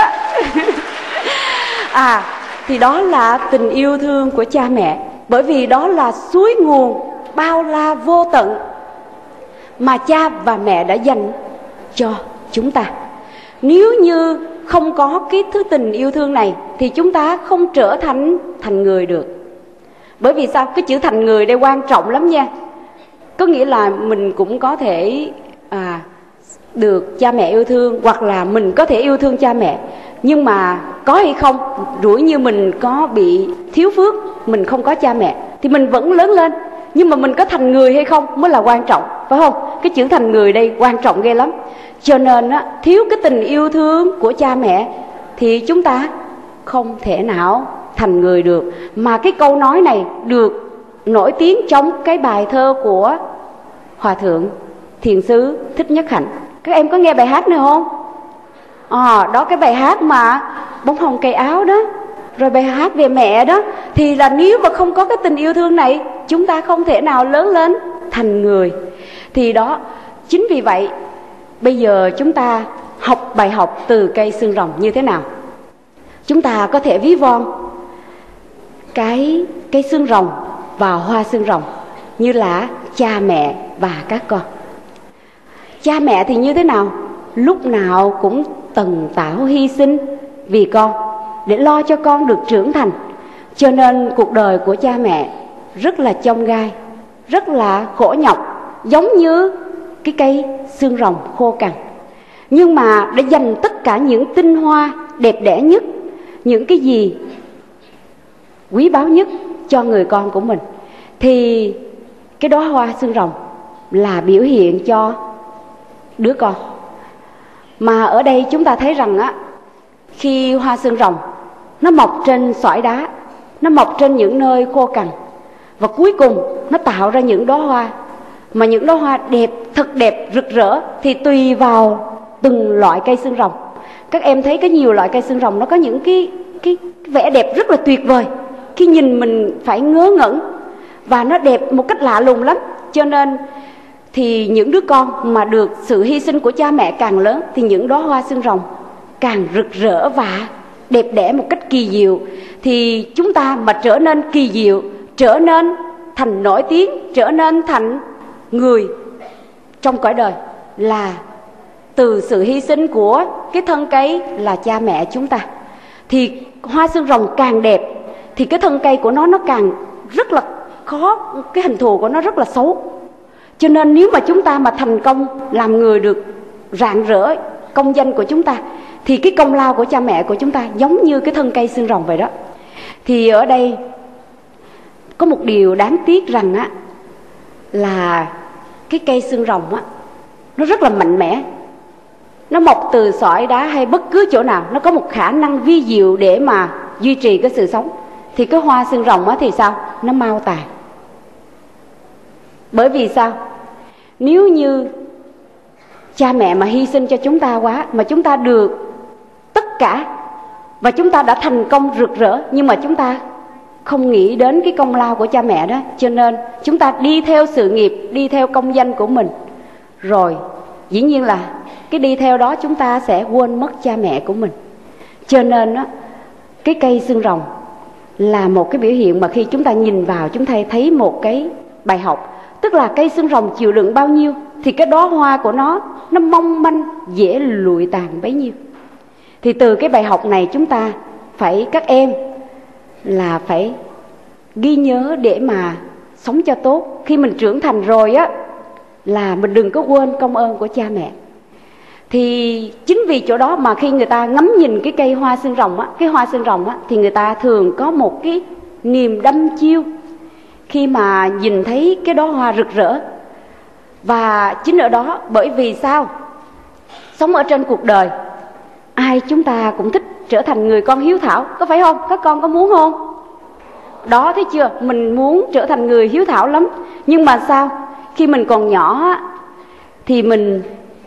Speaker 3: À, thì đó là tình yêu thương của cha mẹ. Bởi vì đó là suối nguồn bao la vô tận mà cha và mẹ đã dành cho chúng ta. Nếu như không có cái thứ tình yêu thương này thì chúng ta không trở thành thành người được. Bởi vì sao? Cái chữ thành người đây quan trọng lắm nha. Có nghĩa là mình cũng có thể à, được cha mẹ yêu thương, hoặc là mình có thể yêu thương cha mẹ. Nhưng mà có hay không, rủi như mình có bị thiếu phước, mình không có cha mẹ, thì mình vẫn lớn lên. Nhưng mà mình có thành người hay không mới là quan trọng, phải không? Cái chữ thành người đây quan trọng ghê lắm. Cho nên á, thiếu cái tình yêu thương của cha mẹ thì chúng ta không thể nào thành người được. Mà cái câu nói này được nổi tiếng trong cái bài thơ của Hòa thượng Thiền sư Thích Nhất Hạnh. Các em có nghe bài hát này không? À, đó cái bài hát mà bông hồng cây áo đó, rồi bài hát về mẹ đó. Thì là nếu mà không có cái tình yêu thương này, chúng ta không thể nào lớn lên thành người. Thì đó, chính vì vậy bây giờ chúng ta học bài học từ cây xương rồng như thế nào. Chúng ta có thể ví von cái cây xương rồng và hoa xương rồng như là cha mẹ và các con. Cha mẹ thì như thế nào? Lúc nào cũng tần tảo hy sinh vì con, để lo cho con được trưởng thành. Cho nên cuộc đời của cha mẹ rất là chông gai, rất là khổ nhọc, giống như cái cây xương rồng khô cằn. Nhưng mà để dành tất cả những tinh hoa đẹp đẽ nhất, những cái gì quý báu nhất cho người con của mình, thì cái đóa hoa xương rồng là biểu hiện cho đứa con. Mà ở đây chúng ta thấy rằng á, khi hoa xương rồng nó mọc trên sỏi đá, nó mọc trên những nơi khô cằn, và cuối cùng nó tạo ra những đóa hoa, mà những đóa hoa đẹp, thật đẹp, rực rỡ, thì tùy vào từng loại cây xương rồng. Các em thấy có nhiều loại cây xương rồng nó có những cái, cái vẻ đẹp rất là tuyệt vời, khi nhìn mình phải ngớ ngẩn, và nó đẹp một cách lạ lùng lắm. Cho nên thì những đứa con mà được sự hy sinh của cha mẹ càng lớn, thì những đóa hoa xương rồng càng rực rỡ và đẹp đẽ một cách kỳ diệu. Thì chúng ta mà trở nên kỳ diệu, trở nên thành nổi tiếng, trở nên thành người trong cõi đời, là từ sự hy sinh của cái thân cây là cha mẹ chúng ta. Thì hoa xương rồng càng đẹp thì cái thân cây của nó nó càng rất là khó, cái hình thù của nó rất là xấu. Cho nên nếu mà chúng ta mà thành công làm người được rạng rỡ công danh của chúng ta, thì cái công lao của cha mẹ của chúng ta giống như cái thân cây xương rồng vậy đó. Thì ở đây có một điều đáng tiếc rằng á, là cái cây xương rồng á, nó rất là mạnh mẽ. Nó mọc từ sỏi đá hay bất cứ chỗ nào, nó có một khả năng vi diệu để mà duy trì cái sự sống. Thì cái hoa xương rồng á thì sao? Nó mau tàn. Bởi vì sao? Nếu như cha mẹ mà hy sinh cho chúng ta quá, mà chúng ta được tất cả, và chúng ta đã thành công rực rỡ, nhưng mà chúng ta không nghĩ đến cái công lao của cha mẹ đó, cho nên chúng ta đi theo sự nghiệp, đi theo công danh của mình, rồi dĩ nhiên là cái đi theo đó chúng ta sẽ quên mất cha mẹ của mình. Cho nên đó, cái cây xương rồng là một cái biểu hiện mà khi chúng ta nhìn vào, chúng ta thấy một cái bài học. Tức là cây xương rồng chịu đựng bao nhiêu thì cái đóa hoa của nó nó mong manh, dễ lụi tàn bấy nhiêu. Thì từ cái bài học này chúng ta phải, các em là phải ghi nhớ để mà sống cho tốt. Khi mình trưởng thành rồi á, là mình đừng có quên công ơn của cha mẹ. Thì chính vì chỗ đó mà khi người ta ngắm nhìn cái cây hoa xương rồng á, cái hoa xương rồng á, thì người ta thường có một cái niềm đăm chiêu khi mà nhìn thấy cái đóa hoa rực rỡ. Và chính ở đó, bởi vì sao? Sống ở trên cuộc đời, ai chúng ta cũng thích trở thành người con hiếu thảo, có phải không? Các con có muốn không? Đó, thấy chưa? Mình muốn trở thành người hiếu thảo lắm. Nhưng mà sao? Khi mình còn nhỏ thì mình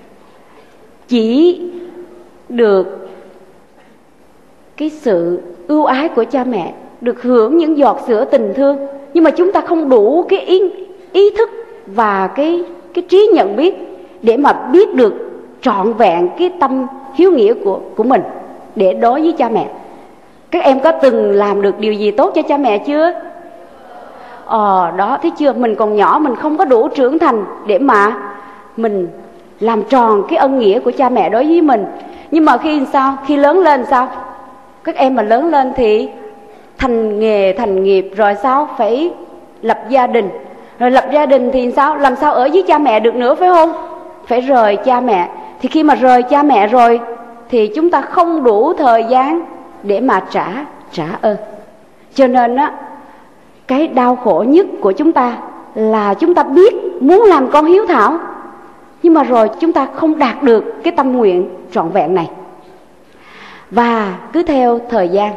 Speaker 3: chỉ được cái sự ưu ái của cha mẹ, được hưởng những giọt sữa tình thương, nhưng mà chúng ta không đủ cái ý, ý thức và cái, cái trí nhận biết để mà biết được trọn vẹn cái tâm hiếu nghĩa của, của mình để đối với cha mẹ. Các em có từng làm được điều gì tốt cho cha mẹ chưa? Ờ đó, thấy chưa? Mình còn nhỏ, mình không có đủ trưởng thành để mà mình làm tròn cái ân nghĩa của cha mẹ đối với mình. Nhưng mà khi sao? Khi lớn lên sao? Các em mà lớn lên thì thành nghề, thành nghiệp, rồi sao? Phải lập gia đình. Rồi lập gia đình thì sao? Làm sao ở với cha mẹ được nữa, phải không? Phải rời cha mẹ. Thì khi mà rời cha mẹ rồi thì chúng ta không đủ thời gian để mà trả trả ơn. Cho nên á, cái đau khổ nhất của chúng ta là chúng ta biết muốn làm con hiếu thảo, nhưng mà rồi chúng ta không đạt được cái tâm nguyện trọn vẹn này. Và cứ theo thời gian,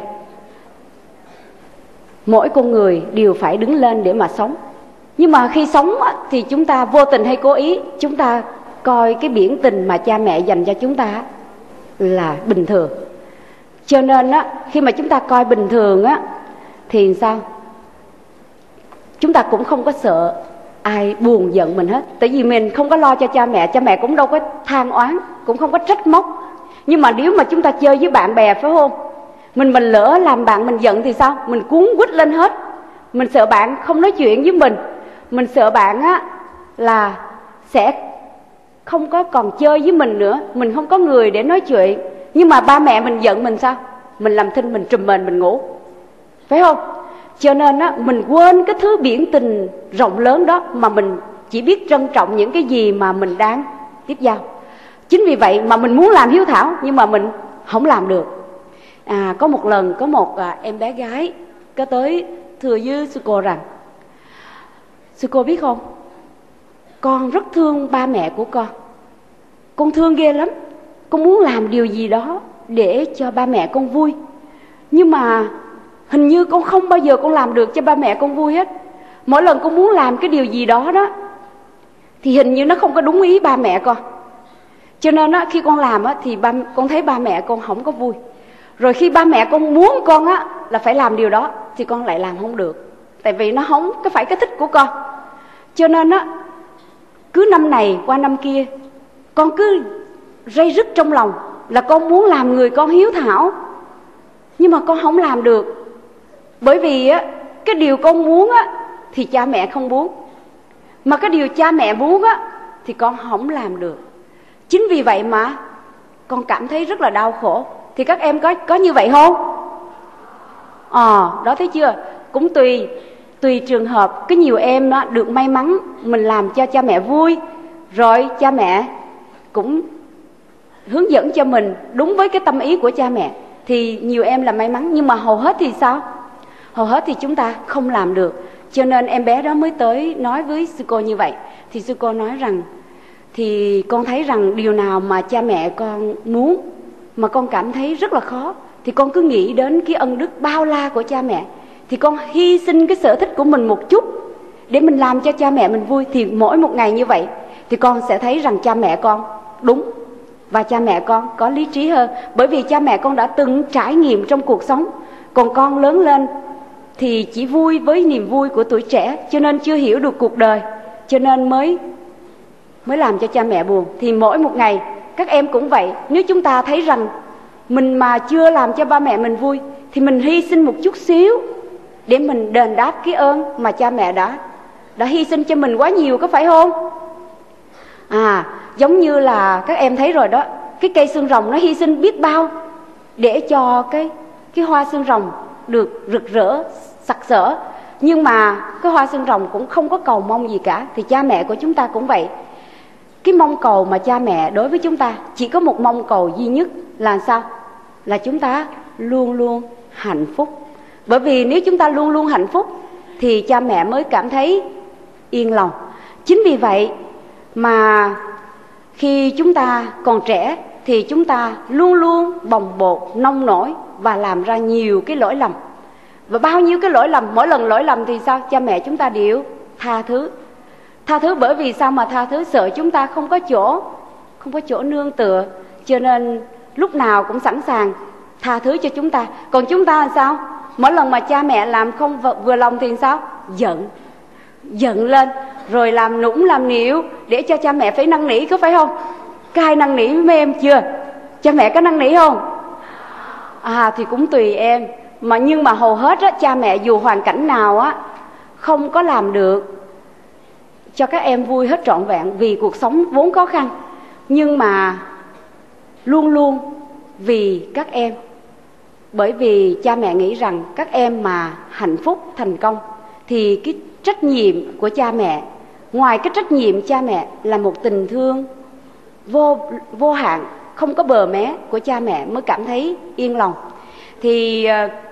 Speaker 3: mỗi con người đều phải đứng lên để mà sống. Nhưng mà khi sống á, thì chúng ta vô tình hay cố ý, chúng ta coi cái biển tình mà cha mẹ dành cho chúng ta là bình thường. Cho nên á, khi mà chúng ta coi bình thường á, thì sao? Chúng ta cũng không có sợ ai buồn giận mình hết. Tại vì mình không có lo cho cha mẹ, cha mẹ cũng đâu có than oán, cũng không có trách móc. Nhưng mà nếu mà chúng ta chơi với bạn bè, phải không? Mình mình lỡ làm bạn mình giận thì sao? Mình cuốn quýt lên hết. Mình sợ bạn không nói chuyện với mình. Mình sợ bạn á là sẽ không có còn chơi với mình nữa. Mình không có người để nói chuyện. Nhưng mà ba mẹ mình giận mình sao? Mình làm thinh, mình trùm mền, mình ngủ, phải không? Cho nên á, mình quên cái thứ biển tình rộng lớn đó, mà mình chỉ biết trân trọng những cái gì mà mình đang tiếp giao. Chính vì vậy mà mình muốn làm hiếu thảo, nhưng mà mình không làm được. À, có một lần có một à, em bé gái có tới thưa với sư cô rằng: sư cô biết không, con rất thương ba mẹ của con. Con thương ghê lắm. Con muốn làm điều gì đó để cho ba mẹ con vui, nhưng mà hình như con không bao giờ con làm được cho ba mẹ con vui hết. Mỗi lần con muốn làm cái điều gì đó đó thì hình như nó không có đúng ý ba mẹ con. Cho nên á, khi con làm á, thì ba, con thấy ba mẹ con không có vui. Rồi khi ba mẹ con muốn con á, là phải làm điều đó thì con lại làm không được, tại vì nó không có phải cái thích của con. Cho nên á, cứ năm này qua năm kia, con cứ ray rứt trong lòng là con muốn làm người con hiếu thảo, nhưng mà con không làm được. Bởi vì á, cái điều con muốn á thì cha mẹ không muốn, mà cái điều cha mẹ muốn á thì con không làm được. Chính vì vậy mà con cảm thấy rất là đau khổ. Thì các em có có như vậy không? Ờ, à, đó thấy chưa? Cũng tùy tùy trường hợp. Có nhiều em đó được may mắn mình làm cho cha mẹ vui, rồi cha mẹ cũng hướng dẫn cho mình đúng với cái tâm ý của cha mẹ, thì nhiều em là may mắn. Nhưng mà hầu hết thì sao? Hầu hết thì chúng ta không làm được. Cho nên em bé đó mới tới nói với sư cô như vậy. Thì sư cô nói rằng: thì con thấy rằng điều nào mà cha mẹ con muốn mà con cảm thấy rất là khó, thì con cứ nghĩ đến cái ân đức bao la của cha mẹ, thì con hy sinh cái sở thích của mình một chút để mình làm cho cha mẹ mình vui. Thì mỗi một ngày như vậy thì con sẽ thấy rằng cha mẹ con đúng, và cha mẹ con có lý trí hơn. Bởi vì cha mẹ con đã từng trải nghiệm trong cuộc sống, còn con lớn lên thì chỉ vui với niềm vui của tuổi trẻ, cho nên chưa hiểu được cuộc đời, cho nên mới mới làm cho cha mẹ buồn. Thì mỗi một ngày các em cũng vậy. Nếu chúng ta thấy rằng mình mà chưa làm cho ba mẹ mình vui, thì mình hy sinh một chút xíu để mình đền đáp cái ơn mà cha mẹ đã đã hy sinh cho mình quá nhiều, có phải không? À, giống như là các em thấy rồi đó, cái cây xương rồng nó hy sinh biết bao để cho cái cái hoa xương rồng được rực rỡ sặc sỡ. Nhưng mà cái hoa xương rồng cũng không có cầu mong gì cả. Thì cha mẹ của chúng ta cũng vậy. Cái mong cầu mà cha mẹ đối với chúng ta chỉ có một mong cầu duy nhất là sao? Là chúng ta luôn luôn hạnh phúc. Bởi vì nếu chúng ta luôn luôn hạnh phúc thì cha mẹ mới cảm thấy yên lòng. Chính vì vậy mà khi chúng ta còn trẻ thì chúng ta luôn luôn bồng bột, nông nổi và làm ra nhiều cái lỗi lầm. Và bao nhiêu cái lỗi lầm, mỗi lần lỗi lầm thì sao? Cha mẹ chúng ta đều tha thứ. Tha thứ bởi vì sao mà tha thứ? Sợ chúng ta không có chỗ, không có chỗ nương tựa, cho nên lúc nào cũng sẵn sàng tha thứ cho chúng ta. Còn chúng ta là sao? Mỗi lần mà cha mẹ làm không vừa lòng thì sao? Giận, giận lên, rồi làm nũng làm nịu để cho cha mẹ phải năn nỉ, có phải không? Có ai năn nỉ với mấy em chưa? Cha mẹ có năn nỉ không? À thì cũng tùy em. Mà nhưng mà hầu hết á, cha mẹ dù hoàn cảnh nào á không có làm được cho các em vui hết trọn vẹn, vì cuộc sống vốn khó khăn, nhưng mà luôn luôn vì các em. Bởi vì cha mẹ nghĩ rằng các em mà hạnh phúc thành công thì cái trách nhiệm của cha mẹ, ngoài cái trách nhiệm cha mẹ là một tình thương vô vô hạn, không có bờ mé của cha mẹ mới cảm thấy yên lòng. Thì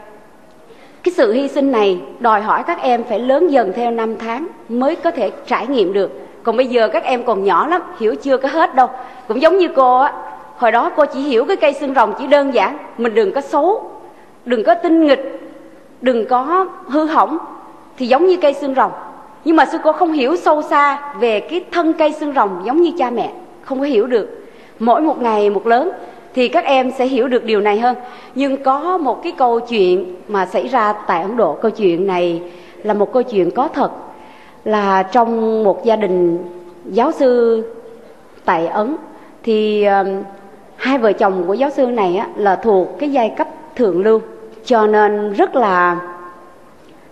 Speaker 3: cái sự hy sinh này đòi hỏi các em phải lớn dần theo năm tháng mới có thể trải nghiệm được. Còn bây giờ các em còn nhỏ lắm, hiểu chưa có hết đâu. Cũng giống như cô á, hồi đó cô chỉ hiểu cái cây xương rồng chỉ đơn giản, mình đừng có xấu, đừng có tinh nghịch, đừng có hư hỏng, thì giống như cây xương rồng. Nhưng mà sư cô không hiểu sâu xa về cái thân cây xương rồng giống như cha mẹ, không có hiểu được. Mỗi một ngày một lớn thì các em sẽ hiểu được điều này hơn. Nhưng có một cái câu chuyện mà xảy ra tại Ấn Độ. Câu chuyện này là một câu chuyện có thật, là trong một gia đình giáo sư tại Ấn, thì uh, hai vợ chồng của giáo sư này á, là thuộc cái giai cấp thượng lưu, cho nên rất là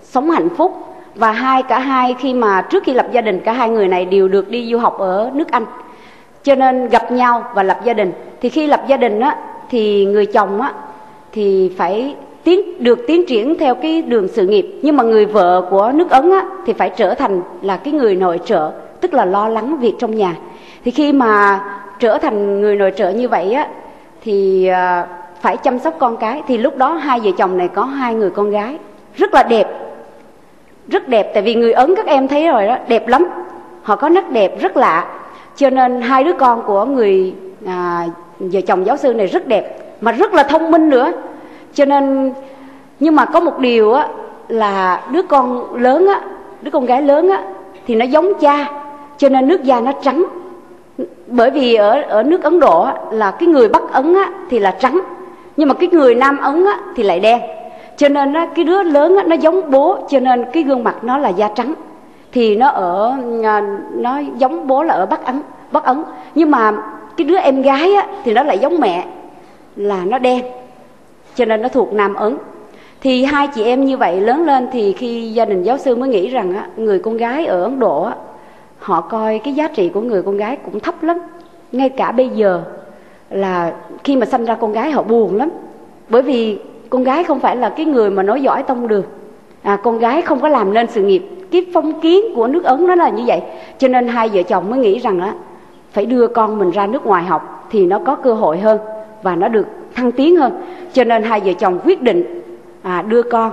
Speaker 3: sống hạnh phúc. Và hai cả hai khi mà trước khi lập gia đình, cả hai người này đều được đi du học ở nước Anh, cho nên gặp nhau và lập gia đình. Thì khi lập gia đình á, thì người chồng á thì phải tiến được tiến triển theo cái đường sự nghiệp, nhưng mà người vợ của nước Ấn á thì phải trở thành là cái người nội trợ, tức là lo lắng việc trong nhà. Thì khi mà trở thành người nội trợ như vậy á thì phải chăm sóc con cái. Thì lúc đó hai vợ chồng này có hai người con gái rất là đẹp, rất đẹp. Tại vì người Ấn các em thấy rồi đó, đẹp lắm, họ có nét đẹp rất lạ. Cho nên hai đứa con của người à, vợ chồng giáo sư này rất đẹp, mà rất là thông minh nữa. Cho nên, nhưng mà có một điều á là đứa con lớn á, đứa con gái lớn á thì nó giống cha, cho nên nước da nó trắng. Bởi vì ở ở nước Ấn Độ á, là cái người Bắc Ấn á thì là trắng, nhưng mà cái người Nam Ấn á thì lại đen. Cho nên á, cái đứa lớn á, nó giống bố, cho nên cái gương mặt nó là da trắng. Thì nó ở nó giống bố là ở Bắc Ấn, Bắc Ấn. Nhưng mà cái đứa em gái á, thì nó lại giống mẹ là nó đen, cho nên nó thuộc Nam Ấn. Thì hai chị em như vậy lớn lên, thì khi gia đình giáo sư mới nghĩ rằng á, người con gái ở Ấn Độ á, họ coi cái giá trị của người con gái cũng thấp lắm. Ngay cả bây giờ là khi mà sanh ra con gái họ buồn lắm, bởi vì con gái không phải là cái người mà nói giỏi tông đường, à, con gái không có làm nên sự nghiệp. Cái phong kiến của nước Ấn nó là như vậy. Cho nên hai vợ chồng mới nghĩ rằng á, phải đưa con mình ra nước ngoài học thì nó có cơ hội hơn và nó được thăng tiến hơn. Cho nên hai vợ chồng quyết định à, đưa con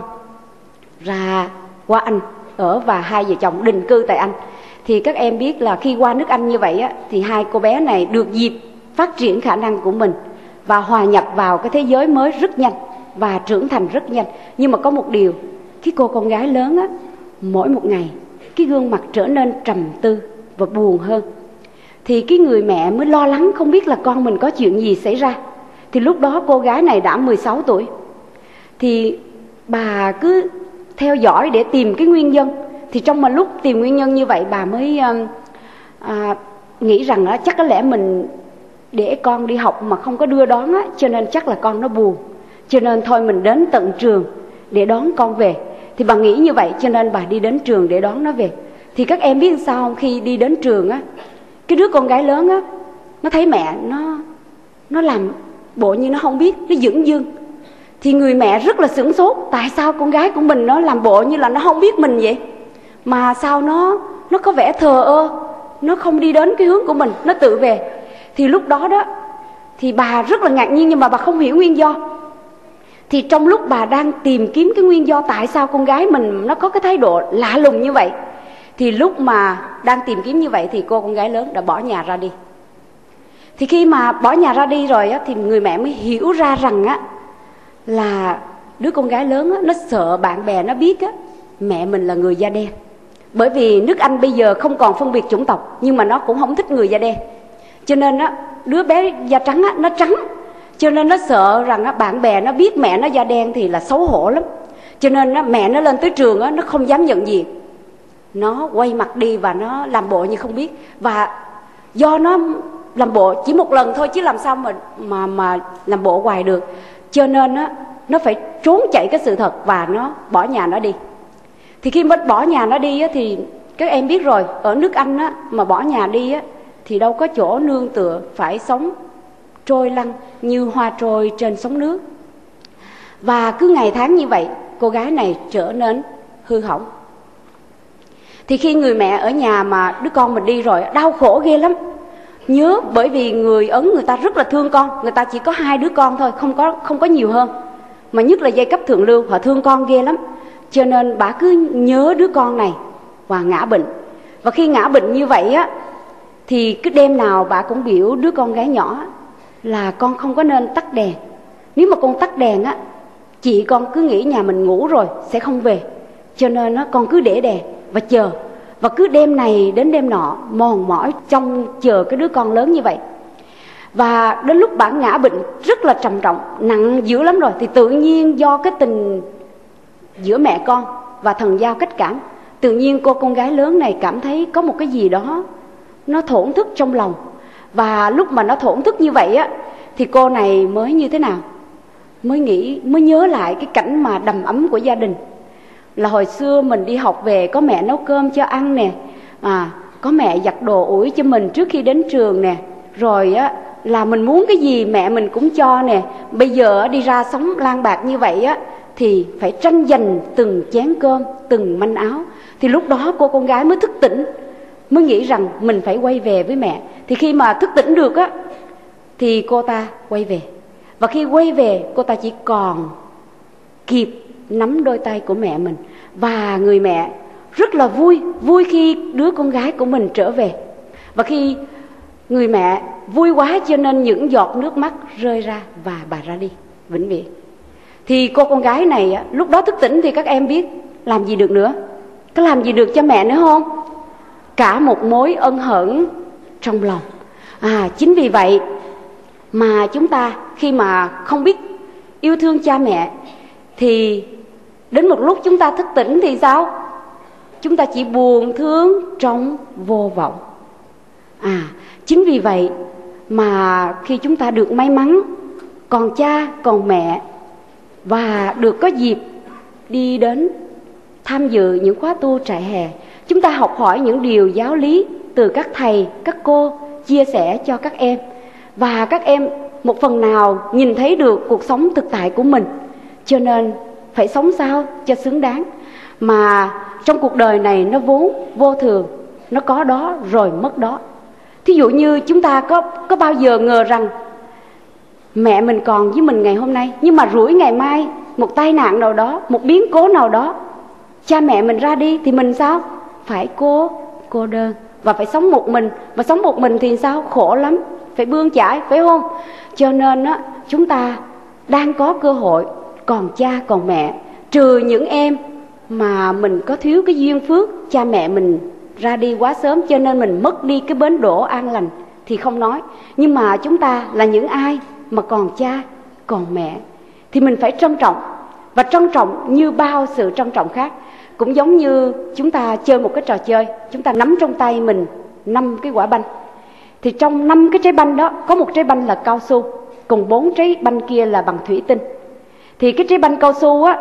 Speaker 3: ra qua Anh ở, và hai vợ chồng định cư tại Anh. Thì các em biết là khi qua nước Anh như vậy á, thì hai cô bé này được dịp phát triển khả năng của mình và hòa nhập vào cái thế giới mới rất nhanh và trưởng thành rất nhanh. Nhưng mà có một điều, cái cô con gái lớn á, mỗi một ngày cái gương mặt trở nên trầm tư và buồn hơn. Thì cái người mẹ mới lo lắng không biết là con mình có chuyện gì xảy ra. Thì lúc đó cô gái này đã mười sáu tuổi. Thì bà cứ theo dõi để tìm cái nguyên nhân. Thì trong một lúc tìm nguyên nhân như vậy, bà mới à, nghĩ rằng á, chắc có lẽ mình để con đi học mà không có đưa đón á, cho nên chắc là con nó buồn. Cho nên thôi mình đến tận trường để đón con về. Thì bà nghĩ như vậy, cho nên bà đi đến trường để đón nó về. Thì các em biết sao không? Khi đi đến trường á, cái đứa con gái lớn á, nó thấy mẹ nó nó làm bộ như nó không biết, nó dửng dưng. Thì người mẹ rất là sửng sốt, tại sao con gái của mình nó làm bộ như là nó không biết mình vậy, mà sao nó nó có vẻ thờ ơ, nó không đi đến cái hướng của mình, nó tự về. Thì lúc đó đó thì bà rất là ngạc nhiên, nhưng mà bà không hiểu nguyên do. Thì trong lúc bà đang tìm kiếm cái nguyên do tại sao con gái mình nó có cái thái độ lạ lùng như vậy, thì lúc mà đang tìm kiếm như vậy thì cô con gái lớn đã bỏ nhà ra đi. Thì khi mà bỏ nhà ra đi rồi á, thì người mẹ mới hiểu ra rằng á, là đứa con gái lớn á, nó sợ bạn bè nó biết á, mẹ mình là người da đen. Bởi vì nước Anh bây giờ không còn phân biệt chủng tộc, nhưng mà nó cũng không thích người da đen. Cho nên á, đứa bé da trắng á, nó trắng. Cho nên nó sợ rằng á, bạn bè nó biết mẹ nó da đen thì là xấu hổ lắm. Cho nên á, mẹ nó lên tới trường á, nó không dám nhận diện. Nó quay mặt đi và nó làm bộ như không biết. Và do nó làm bộ chỉ một lần thôi, chứ làm sao mà mà mà làm bộ hoài được. Cho nên á, nó phải trốn chạy cái sự thật và nó bỏ nhà nó đi. Thì khi mất bỏ nhà nó đi á, thì các em biết rồi, ở nước Anh á, mà bỏ nhà đi á, thì đâu có chỗ nương tựa, phải sống trôi lăn như hoa trôi trên sóng nước. Và cứ ngày tháng như vậy, cô gái này trở nên hư hỏng. Thì khi người mẹ ở nhà mà đứa con mình đi rồi, đau khổ ghê lắm. Nhớ, bởi vì người Ấn người ta rất là thương con, người ta chỉ có hai đứa con thôi, không có không có nhiều hơn. Mà nhất là giai cấp thượng lưu, họ thương con ghê lắm. Cho nên bà cứ nhớ đứa con này và ngã bệnh. Và khi ngã bệnh như vậy á, thì cứ đêm nào bà cũng biểu đứa con gái nhỏ là con không có nên tắt đèn. Nếu mà con tắt đèn á, chị con cứ nghĩ nhà mình ngủ rồi sẽ không về. Cho nên á, con cứ để đèn và chờ. Và cứ đêm này đến đêm nọ mòn mỏi trông chờ cái đứa con lớn như vậy. Và đến lúc bà ngã bệnh rất là trầm trọng, nặng dữ lắm rồi, thì tự nhiên do cái tình giữa mẹ con và thần giao cách cảm, tự nhiên cô con gái lớn này cảm thấy có một cái gì đó nó thổn thức trong lòng. Và lúc mà nó thổn thức như vậy á, thì cô này mới như thế nào? Mới nghĩ, mới nhớ lại cái cảnh mà đầm ấm của gia đình. là hồi xưa mình đi học về có mẹ nấu cơm cho ăn nè, à, có mẹ giặt đồ ủi cho mình trước khi đến trường nè, rồi á là mình muốn cái gì mẹ mình cũng cho nè. Bây giờ đi ra sống lang bạc như vậy á thì phải tranh giành từng chén cơm, từng manh áo. Thì lúc đó cô con gái mới thức tỉnh, mới nghĩ rằng mình phải quay về với mẹ. Thì khi mà thức tỉnh được á thì cô ta quay về. Và khi quay về, cô ta chỉ còn kịp nắm đôi tay của mẹ mình. Và người mẹ rất là vui, vui khi đứa con gái của mình trở về. Và khi người mẹ vui quá cho nên những giọt nước mắt rơi ra và bà ra đi vĩnh viễn. Thì cô con gái này lúc đó thức tỉnh thì các em biết làm gì được nữa? Có làm gì được cho mẹ nữa không? Cả một mối ân hận trong lòng. À, chính vì vậy mà chúng ta khi mà không biết yêu thương cha mẹ thì đến một lúc chúng ta thức tỉnh thì sao? Chúng ta chỉ buồn thương trong vô vọng. À, chính vì vậy mà khi chúng ta được may mắn còn cha còn mẹ và được có dịp đi đến tham dự những khóa tu trại hè, chúng ta học hỏi những điều giáo lý từ các thầy, các cô chia sẻ cho các em. Và các em một phần nào nhìn thấy được cuộc sống thực tại của mình. Cho nên phải sống sao cho xứng đáng. Mà trong cuộc đời này nó vốn vô thường, nó có đó rồi mất đó. Thí dụ như chúng ta có, có bao giờ ngờ rằng mẹ mình còn với mình ngày hôm nay, nhưng mà rủi ngày mai một tai nạn nào đó, một biến cố nào đó, cha mẹ mình ra đi thì mình sao? Phải cô, cô đơn và phải sống một mình. Và sống một mình thì sao? Khổ lắm, phải bươn chải, phải không? Cho nên á, chúng ta đang có cơ hội còn cha còn mẹ. Trừ những em mà mình có thiếu cái duyên phước, cha mẹ mình ra đi quá sớm cho nên mình mất đi cái bến đỗ an lành thì không nói. Nhưng mà chúng ta là những ai mà còn cha còn mẹ thì mình phải trân trọng. Và trân trọng như bao sự trân trọng khác. Cũng giống như chúng ta chơi một cái trò chơi, chúng ta nắm trong tay mình năm cái quả banh. Thì trong năm cái trái banh đó có một trái banh là cao su, cùng bốn trái banh kia là bằng thủy tinh. Thì cái trái banh cao su á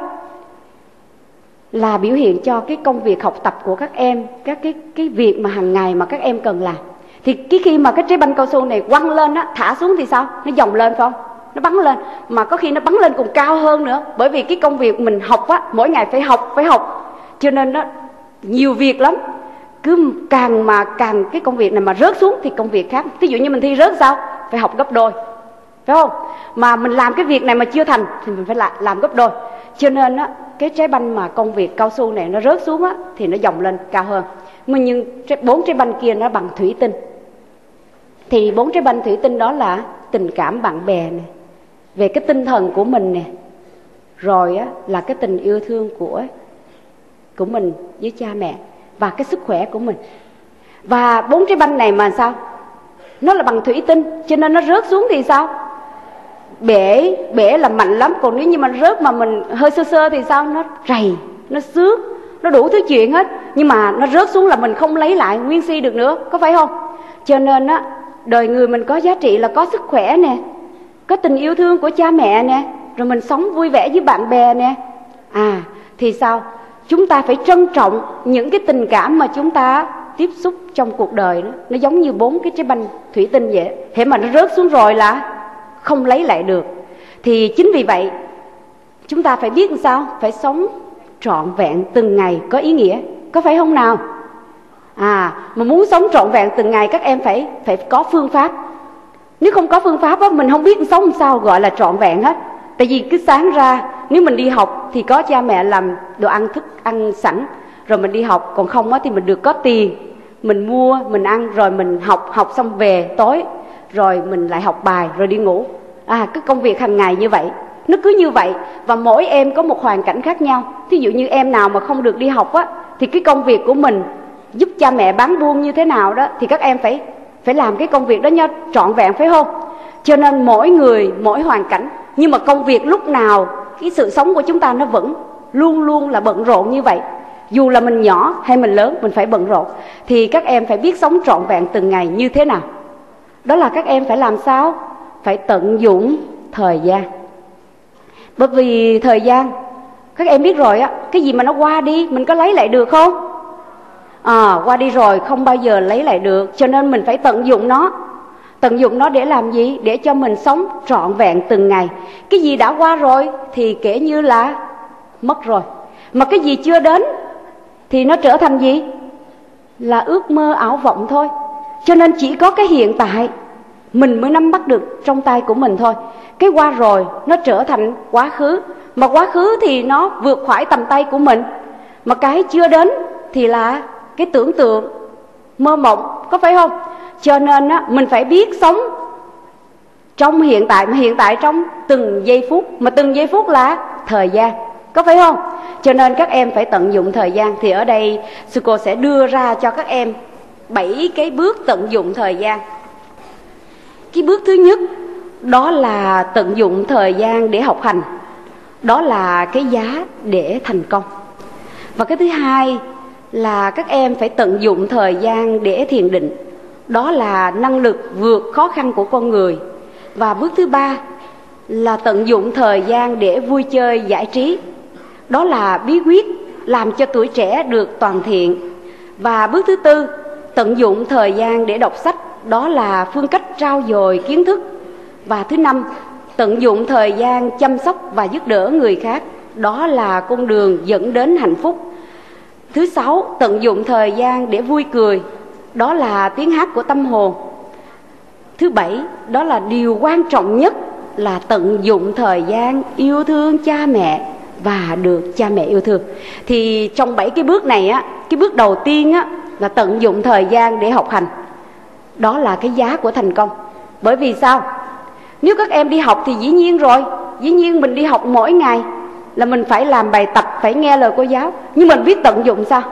Speaker 3: là biểu hiện cho cái công việc học tập của các em, các cái cái việc mà hàng ngày mà các em cần làm. Thì cái khi mà cái trái banh cao su này quăng lên á, thả xuống thì sao? Nó dòng lên phải không? Nó bắn lên, mà có khi nó bắn lên còn cao hơn nữa. Bởi vì cái công việc mình học á, mỗi ngày phải học, phải học. Cho nên nó nhiều việc lắm. Cứ càng mà càng cái công việc này mà rớt xuống thì công việc khác. Ví dụ như mình thi rớt sao? Phải học gấp đôi, phải không? Mà mình làm cái việc này mà chưa thành thì mình phải làm gấp đôi. Cho nên á, cái trái banh mà công việc cao su này nó rớt xuống á thì nó dòng lên cao hơn. Mà nhưng bốn trái banh kia nó bằng thủy tinh. Thì bốn trái banh thủy tinh đó là tình cảm bạn bè nè, về cái tinh thần của mình nè, rồi á là cái tình yêu thương của của mình với cha mẹ và cái sức khỏe của mình. Và bốn trái banh này mà sao? Nó là bằng thủy tinh cho nên nó rớt xuống thì sao? Bể, bể là mạnh lắm. Còn nếu như mà rớt mà mình hơi sơ sơ thì sao? Nó rầy, nó xước, nó đủ thứ chuyện hết. Nhưng mà nó rớt xuống là mình không lấy lại nguyên si được nữa, có phải không? Cho nên á, đời người mình có giá trị là có sức khỏe nè, có tình yêu thương của cha mẹ nè, rồi mình sống vui vẻ với bạn bè nè. À, thì sao? Chúng ta phải trân trọng những cái tình cảm mà chúng ta tiếp xúc trong cuộc đời đó. Nó giống như bốn cái trái banh thủy tinh vậy. Thế mà nó rớt xuống rồi là không lấy lại được. Thì chính vì vậy chúng ta phải biết làm sao? Phải sống trọn vẹn từng ngày có ý nghĩa, có phải không nào? À, mà muốn sống trọn vẹn từng ngày các em phải phải có phương pháp. Nếu không có phương pháp đó, mình không biết sống làm sao gọi là trọn vẹn hết. Tại vì cứ sáng ra, nếu mình đi học thì có cha mẹ làm đồ ăn thức ăn sẵn, rồi mình đi học. Còn không á thì mình được có tiền, mình mua, mình ăn, rồi mình học, học xong về tối, rồi mình lại học bài, rồi đi ngủ. À, cái công việc hàng ngày như vậy, nó cứ như vậy. Và mỗi em có một hoàn cảnh khác nhau. Thí dụ như em nào mà không được đi học á, thì cái công việc của mình giúp cha mẹ bán buôn như thế nào đó, thì các em phải phải làm cái công việc đó nha, trọn vẹn, phải không? Cho nên mỗi người, mỗi hoàn cảnh. Nhưng mà công việc lúc nào, cái sự sống của chúng ta nó vẫn luôn luôn là bận rộn như vậy. Dù là mình nhỏ hay mình lớn, mình phải bận rộn. Thì các em phải biết sống trọn vẹn từng ngày như thế nào. Đó là các em phải làm sao? Phải tận dụng thời gian. Bởi vì thời gian Các em biết rồi á, cái gì mà nó qua đi mình có lấy lại được không? À, qua đi rồi không bao giờ lấy lại được. Cho nên mình phải tận dụng nó. Tận dụng nó để làm gì? Để cho mình sống trọn vẹn từng ngày. Cái gì đã qua rồi thì kể như là mất rồi. Mà cái gì chưa đến thì nó trở thành gì? Là ước mơ ảo vọng thôi. Cho nên chỉ có cái hiện tại mình mới nắm bắt được trong tay của mình thôi. Cái qua rồi nó trở thành quá khứ. Mà quá khứ thì nó vượt khỏi tầm tay của mình. Mà cái chưa đến thì là cái tưởng tượng, mơ mộng, có phải không? Cho nên á, mình phải biết sống trong hiện tại. Mà hiện tại trong từng giây phút. Mà từng giây phút là thời gian, có phải không? Cho nên các em phải tận dụng thời gian. Thì ở đây sư cô sẽ đưa ra cho các em bảy cái bước tận dụng thời gian. Cái bước thứ nhất đó là tận dụng thời gian để học hành. Đó là cái giá để thành công. Và cái thứ hai là các em phải tận dụng thời gian để thiền định. Đó là năng lực vượt khó khăn của con người. Và bước thứ ba là tận dụng thời gian để vui chơi giải trí. Đó là bí quyết làm cho tuổi trẻ được toàn thiện. Và bước thứ tư, tận dụng thời gian để đọc sách. Đó là phương cách trau dồi kiến thức. Và thứ năm, tận dụng thời gian chăm sóc và giúp đỡ người khác. Đó là con đường dẫn đến hạnh phúc. Thứ sáu, tận dụng thời gian để vui cười. Đó là tiếng hát của tâm hồn. Thứ bảy, đó là điều quan trọng nhất là tận dụng thời gian yêu thương cha mẹ và được cha mẹ yêu thương. Thì trong bảy cái bước này á, cái bước đầu tiên á là tận dụng thời gian để học hành. Đó là cái giá của thành công. Bởi vì sao? Nếu các em đi học thì dĩ nhiên rồi, dĩ nhiên mình đi học mỗi ngày là mình phải làm bài tập, phải nghe lời cô giáo. Nhưng mình biết tận dụng sao?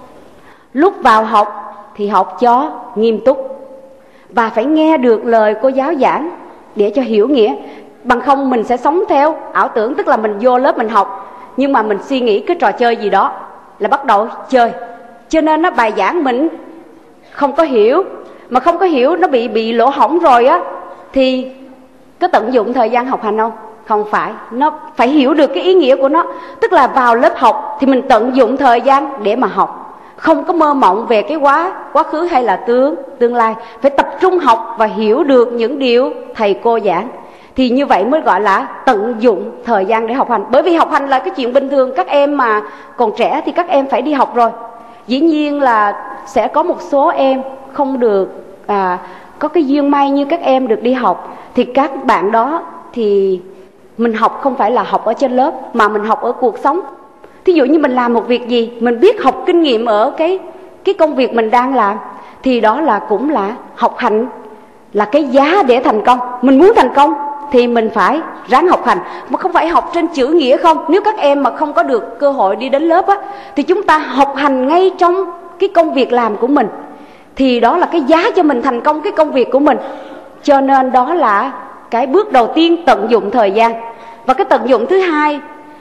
Speaker 3: Lúc vào học thì học cho nghiêm túc và phải nghe được lời cô giáo giảng để cho hiểu nghĩa. Bằng không mình sẽ sống theo ảo tưởng. Tức là mình vô lớp mình học, nhưng mà mình suy nghĩ cái trò chơi gì đó là bắt đầu chơi. Cho nên nó bài giảng mình không có hiểu. Mà không có hiểu, nó bị bị lỗ hổng rồi á, thì có tận dụng thời gian học hành không? Không phải. Nó phải hiểu được cái ý nghĩa của nó. Tức là vào lớp học thì mình tận dụng thời gian để mà học, không có mơ mộng về cái quá quá khứ hay là tương tương lai. Phải tập trung học và hiểu được những điều thầy cô giảng. Thì như vậy mới gọi là tận dụng thời gian để học hành. Bởi vì học hành là cái chuyện bình thường. Các em mà còn trẻ thì các em phải đi học rồi. Dĩ nhiên là sẽ có một số em không được à, có cái duyên may như các em được đi học. Thì các bạn đó thì mình học không phải là học ở trên lớp, mà mình học ở cuộc sống. Thí dụ như mình làm một việc gì, mình biết học kinh nghiệm ở cái, cái công việc mình đang làm, thì đó là cũng là học hành, là cái giá để thành công. Mình muốn thành công thì mình phải ráng học hành. Mà không phải học trên chữ nghĩa không. Nếu các em mà không có được cơ hội đi đến lớp á, thì chúng ta học hành ngay trong cái công việc làm của mình. Thì đó là cái giá cho mình thành công cái công việc của mình. Cho nên đó là cái bước đầu tiên, tận dụng thời gian. Và cái tận dụng thứ hai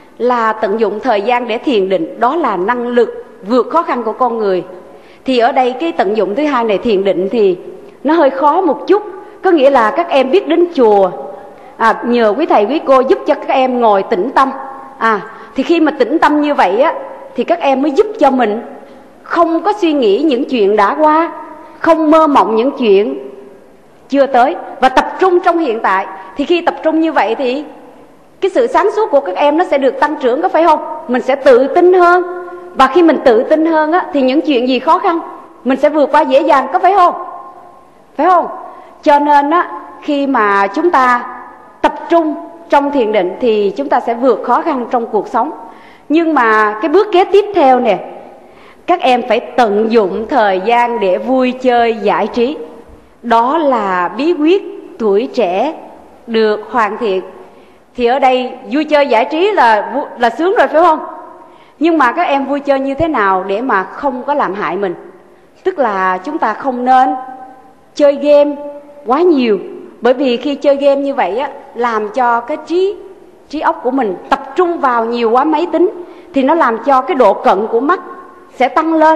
Speaker 3: là tận dụng thời gian để thiền định. Đó là năng lực vượt khó khăn của con người. Thì ở đây cái tận dụng thứ hai này, thiền định, thì nó hơi khó một chút. Có nghĩa là các em biết đến chùa, à, nhờ quý thầy quý cô giúp cho các em ngồi tĩnh tâm. à, Thì khi mà tĩnh tâm như vậy á, thì các em mới giúp cho mình không có suy nghĩ những chuyện đã qua, không mơ mộng những chuyện chưa tới, và tập trung trong hiện tại. Thì khi tập trung như vậy thì cái sự sáng suốt của các em nó sẽ được tăng trưởng, có phải không? Mình sẽ tự tin hơn. Và khi mình tự tin hơn á, thì những chuyện gì khó khăn mình sẽ vượt qua dễ dàng, có phải không? Phải không? Cho nên á, khi mà chúng ta tập trung trong thiền định thì chúng ta sẽ vượt khó khăn trong cuộc sống. Nhưng mà cái bước kế tiếp theo nè, các em phải tận dụng thời gian để vui chơi giải trí. Đó là bí quyết tuổi trẻ được hoàn thiện. Thì ở đây vui chơi giải trí là là sướng rồi, phải không? Nhưng mà các em vui chơi như thế nào để mà không có làm hại mình? Tức là chúng ta không nên chơi game quá nhiều. Bởi vì khi chơi game như vậy á, làm cho cái trí trí óc của mình tập trung vào nhiều quá máy tính, thì nó làm cho cái độ cận của mắt sẽ tăng lên.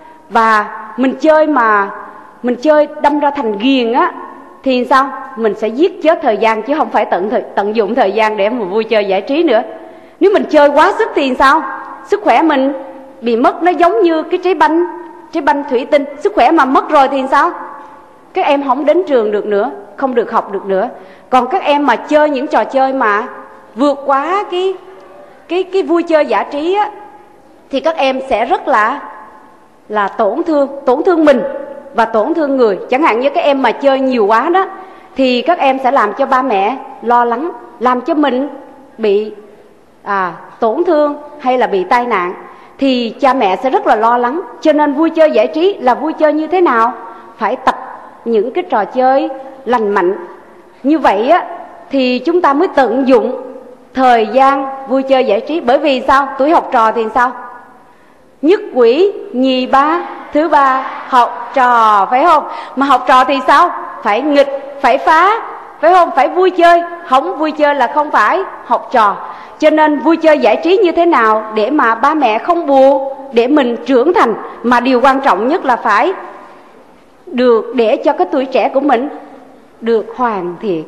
Speaker 3: Và mình chơi mà mình chơi đâm ra thành ghiền á, thì sao? Mình sẽ giết chết thời gian chứ không phải tận, tận dụng thời gian để mà vui chơi giải trí nữa. Nếu mình chơi quá sức thì sao? Sức khỏe mình bị mất. Nó giống như cái trái banh, trái banh thủy tinh. Sức khỏe mà mất rồi thì sao? Các em không đến trường được nữa, không được học được nữa. Còn các em mà chơi những trò chơi mà vượt quá cái cái cái vui chơi giải trí á, thì các em sẽ rất là là tổn thương, tổn thương mình và tổn thương người. Chẳng hạn như các em mà chơi nhiều quá đó, thì các em sẽ làm cho ba mẹ lo lắng, làm cho mình bị à, tổn thương hay là bị tai nạn, thì cha mẹ sẽ rất là lo lắng. Cho nên vui chơi giải trí là vui chơi như thế nào? Phải tập những cái trò chơi lành mạnh. Như vậy á, thì chúng ta mới tận dụng thời gian vui chơi giải trí. Bởi vì sao? Tuổi học trò thì sao? Nhất quỷ, nhì ba, thứ ba học trò, phải không? Mà học trò thì sao? Phải nghịch, phải phá, phải không? Phải vui chơi. Không vui chơi là không phải học trò. Cho nên vui chơi giải trí như thế nào để mà ba mẹ không buồn, để mình trưởng thành. Mà điều quan trọng nhất là phải được để cho cái tuổi trẻ của mình được hoàn thiện.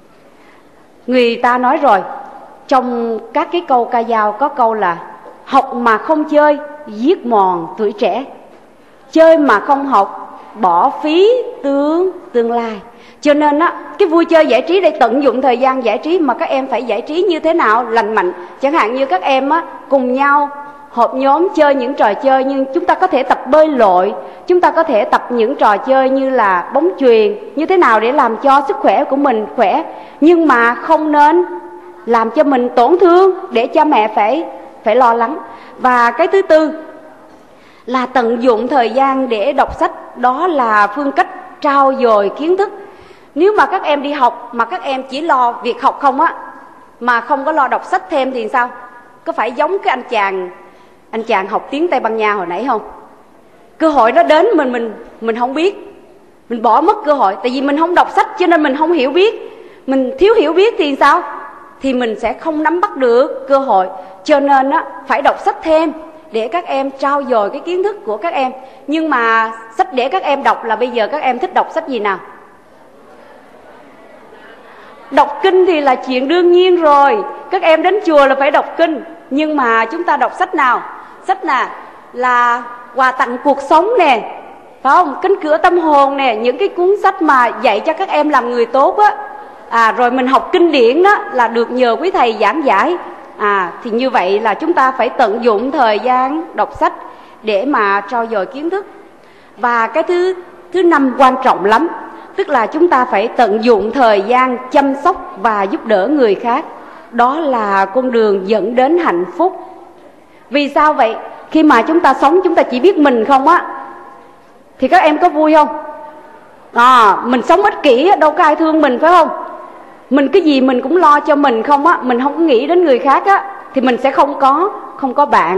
Speaker 3: Người ta nói rồi, trong các cái câu ca dao có câu là học mà không chơi giết mòn tuổi trẻ, chơi mà không học bỏ phí tương tương lai. Cho nên á, cái vui chơi giải trí để tận dụng thời gian giải trí, mà các em phải giải trí như thế nào lành mạnh. Chẳng hạn như các em á, cùng nhau họp nhóm chơi những trò chơi, nhưng chúng ta có thể tập bơi lội, chúng ta có thể tập những trò chơi như là bóng chuyền, như thế nào để làm cho sức khỏe của mình khỏe, nhưng mà không nên làm cho mình tổn thương để cha mẹ phải phải lo lắng. Và cái thứ tư là tận dụng thời gian để đọc sách. Đó là phương cách trau dồi kiến thức. Nếu mà các em đi học mà các em chỉ lo việc học không á, mà không có lo đọc sách thêm thì sao? Có phải giống cái anh chàng anh chàng học tiếng Tây Ban Nha hồi nãy không? Cơ hội nó đến mình mình mình không biết, mình bỏ mất cơ hội. Tại vì mình không đọc sách cho nên mình không hiểu biết. Mình thiếu hiểu biết thì sao? Thì mình sẽ không nắm bắt được cơ hội. Cho nên á, phải đọc sách thêm để các em trau dồi cái kiến thức của các em. Nhưng mà sách để các em đọc là bây giờ các em thích đọc sách gì nào? Đọc kinh thì là chuyện đương nhiên rồi. Các em đến chùa là phải đọc kinh. Nhưng mà chúng ta đọc sách nào? Sách nào là quà tặng cuộc sống nè, phải không? Cánh cửa tâm hồn nè, những cái cuốn sách mà dạy cho các em làm người tốt á. À, rồi mình học kinh điển đó là được nhờ quý thầy giảng giải. À, thì như vậy là chúng ta phải tận dụng thời gian đọc sách để mà trau dồi kiến thức. Và cái thứ thứ năm quan trọng lắm, tức là chúng ta phải tận dụng thời gian chăm sóc và giúp đỡ người khác. Đó là con đường dẫn đến hạnh phúc. Vì sao vậy? Khi mà chúng ta sống chúng ta chỉ biết mình không á, thì các em có vui không? À, mình sống ích kỷ đâu có ai thương mình, phải không? Mình cái gì mình cũng lo cho mình không á, mình không có nghĩ đến người khác á, thì mình sẽ không có không có bạn.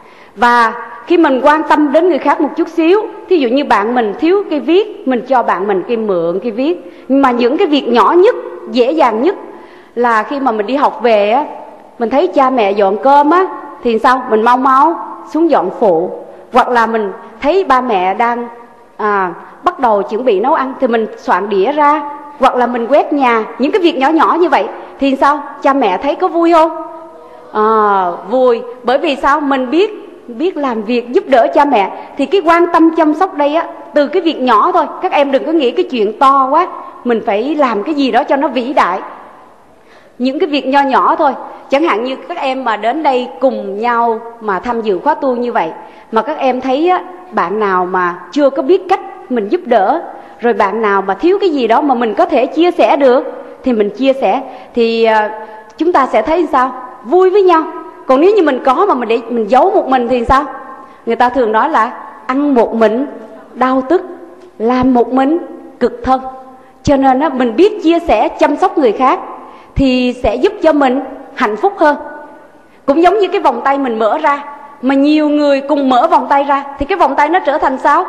Speaker 3: Và khi mình quan tâm đến người khác một chút xíu, thí dụ như bạn mình thiếu cây viết, mình cho bạn mình cây mượn cây viết. Nhưng mà những cái việc nhỏ nhất, dễ dàng nhất là khi mà mình đi học về á, mình thấy cha mẹ dọn cơm á, thì sao? Mình mau mau xuống dọn phụ. Hoặc là mình thấy ba mẹ đang à, bắt đầu chuẩn bị nấu ăn thì mình soạn đĩa ra. Hoặc là mình quét nhà. Những cái việc nhỏ nhỏ như vậy thì sao? Cha mẹ thấy có vui không? À, vui. Bởi vì sao? Mình biết biết làm việc giúp đỡ cha mẹ. Thì cái quan tâm chăm sóc đây á, từ cái việc nhỏ thôi. Các em đừng có nghĩ cái chuyện to quá, mình phải làm cái gì đó cho nó vĩ đại. Những cái việc nho nhỏ thôi. Chẳng hạn như các em mà đến đây cùng nhau mà tham dự khóa tu như vậy, mà các em thấy á, bạn nào mà chưa có biết cách mình giúp đỡ, rồi bạn nào mà thiếu cái gì đó mà mình có thể chia sẻ được, thì mình chia sẻ. Thì uh, chúng ta sẽ thấy sao? Vui với nhau. Còn nếu như mình có mà mình để mình giấu một mình thì sao? Người ta thường nói là ăn một mình đau tức, làm một mình cực thân. Cho nên á, mình biết chia sẻ, chăm sóc người khác thì sẽ giúp cho mình hạnh phúc hơn. Cũng giống như cái vòng tay mình mở ra, mà nhiều người cùng mở vòng tay ra thì cái vòng tay nó trở thành sao?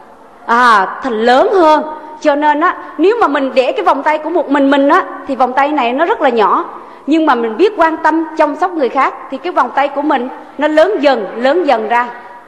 Speaker 3: À, thành lớn hơn. Cho nên á, nếu mà mình để cái vòng tay của một mình mình á, thì vòng tay này nó rất là nhỏ. Nhưng mà mình biết quan tâm, chăm sóc người khác thì cái vòng tay của mình nó lớn dần, lớn dần ra.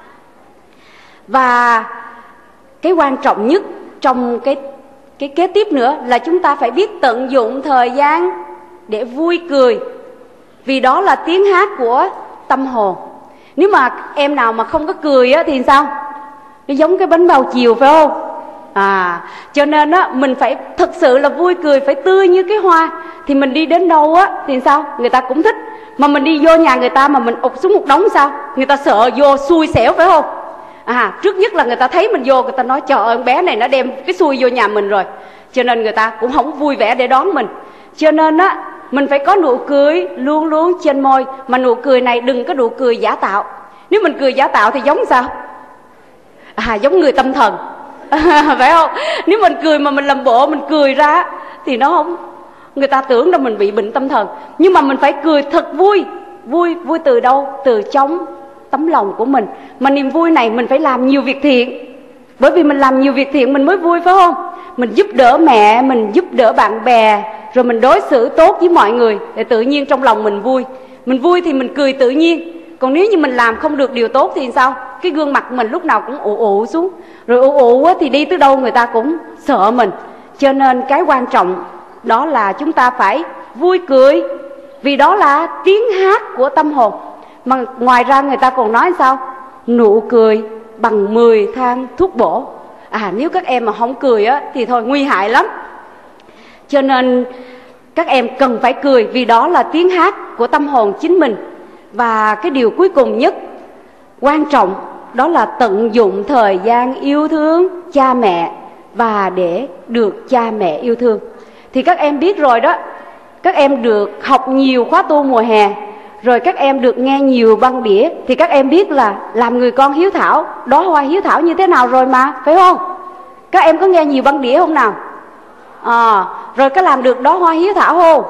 Speaker 3: Và cái quan trọng nhất trong cái, cái kế tiếp nữa là chúng ta phải biết tận dụng thời gian để vui cười. vì đó là tiếng hát của tâm hồn. Nếu mà em nào mà không có cười á thì sao? Nó giống cái bánh bao chiều phải không? À, cho nên á mình phải thực sự là vui cười, phải tươi như cái hoa. Thì mình đi đến đâu á thì sao? Người ta cũng thích. Mà mình đi vô nhà người ta mà mình ụp xuống một đống sao? Người ta sợ vô xui xẻo phải không? À, trước nhất là người ta thấy mình vô, người ta nói trời ơi con bé này nó đem cái xui vô nhà mình rồi. Cho nên người ta cũng không vui vẻ để đón mình. Cho nên á mình phải có nụ cười luôn luôn trên môi. Mà nụ cười này đừng có nụ cười giả tạo. Nếu mình cười giả tạo thì giống sao? À, giống người tâm thần. Phải không? Nếu mình cười mà mình làm bộ mình cười ra thì nó không, người ta tưởng là mình bị bệnh tâm thần. Nhưng mà mình phải cười thật vui. Vui vui từ đâu? Từ trong tấm lòng của mình. Mà niềm vui này mình phải làm nhiều việc thiện. Bởi vì mình làm nhiều việc thiện mình mới vui phải không? Mình giúp đỡ mẹ, mình giúp đỡ bạn bè, rồi mình đối xử tốt với mọi người, để tự nhiên trong lòng mình vui. Mình vui thì mình cười tự nhiên. Còn nếu như mình làm không được điều tốt thì sao? Cái gương mặt mình lúc nào cũng ủ ủ xuống. Rồi ủ ủ thì đi tới đâu người ta cũng sợ mình. Cho nên cái quan trọng đó là chúng ta phải vui cười, vì đó là tiếng hát của tâm hồn. Mà ngoài ra người ta còn nói sao? Nụ cười bằng mười thang thuốc bổ. À, nếu các em mà không cười á thì thôi nguy hại lắm. Cho nên các em cần phải cười, vì đó là tiếng hát của tâm hồn chính mình. Và cái điều cuối cùng nhất quan trọng đó là tận dụng thời gian yêu thương cha mẹ và để được cha mẹ yêu thương. Thì các em biết rồi đó, các em được học nhiều khóa tu mùa hè, rồi các em được nghe nhiều băng đĩa, thì các em biết là làm người con hiếu thảo, đóa hoa hiếu thảo như thế nào rồi mà, phải không? Các em có nghe nhiều băng đĩa không nào? À, rồi có làm được đóa hoa hiếu thảo không?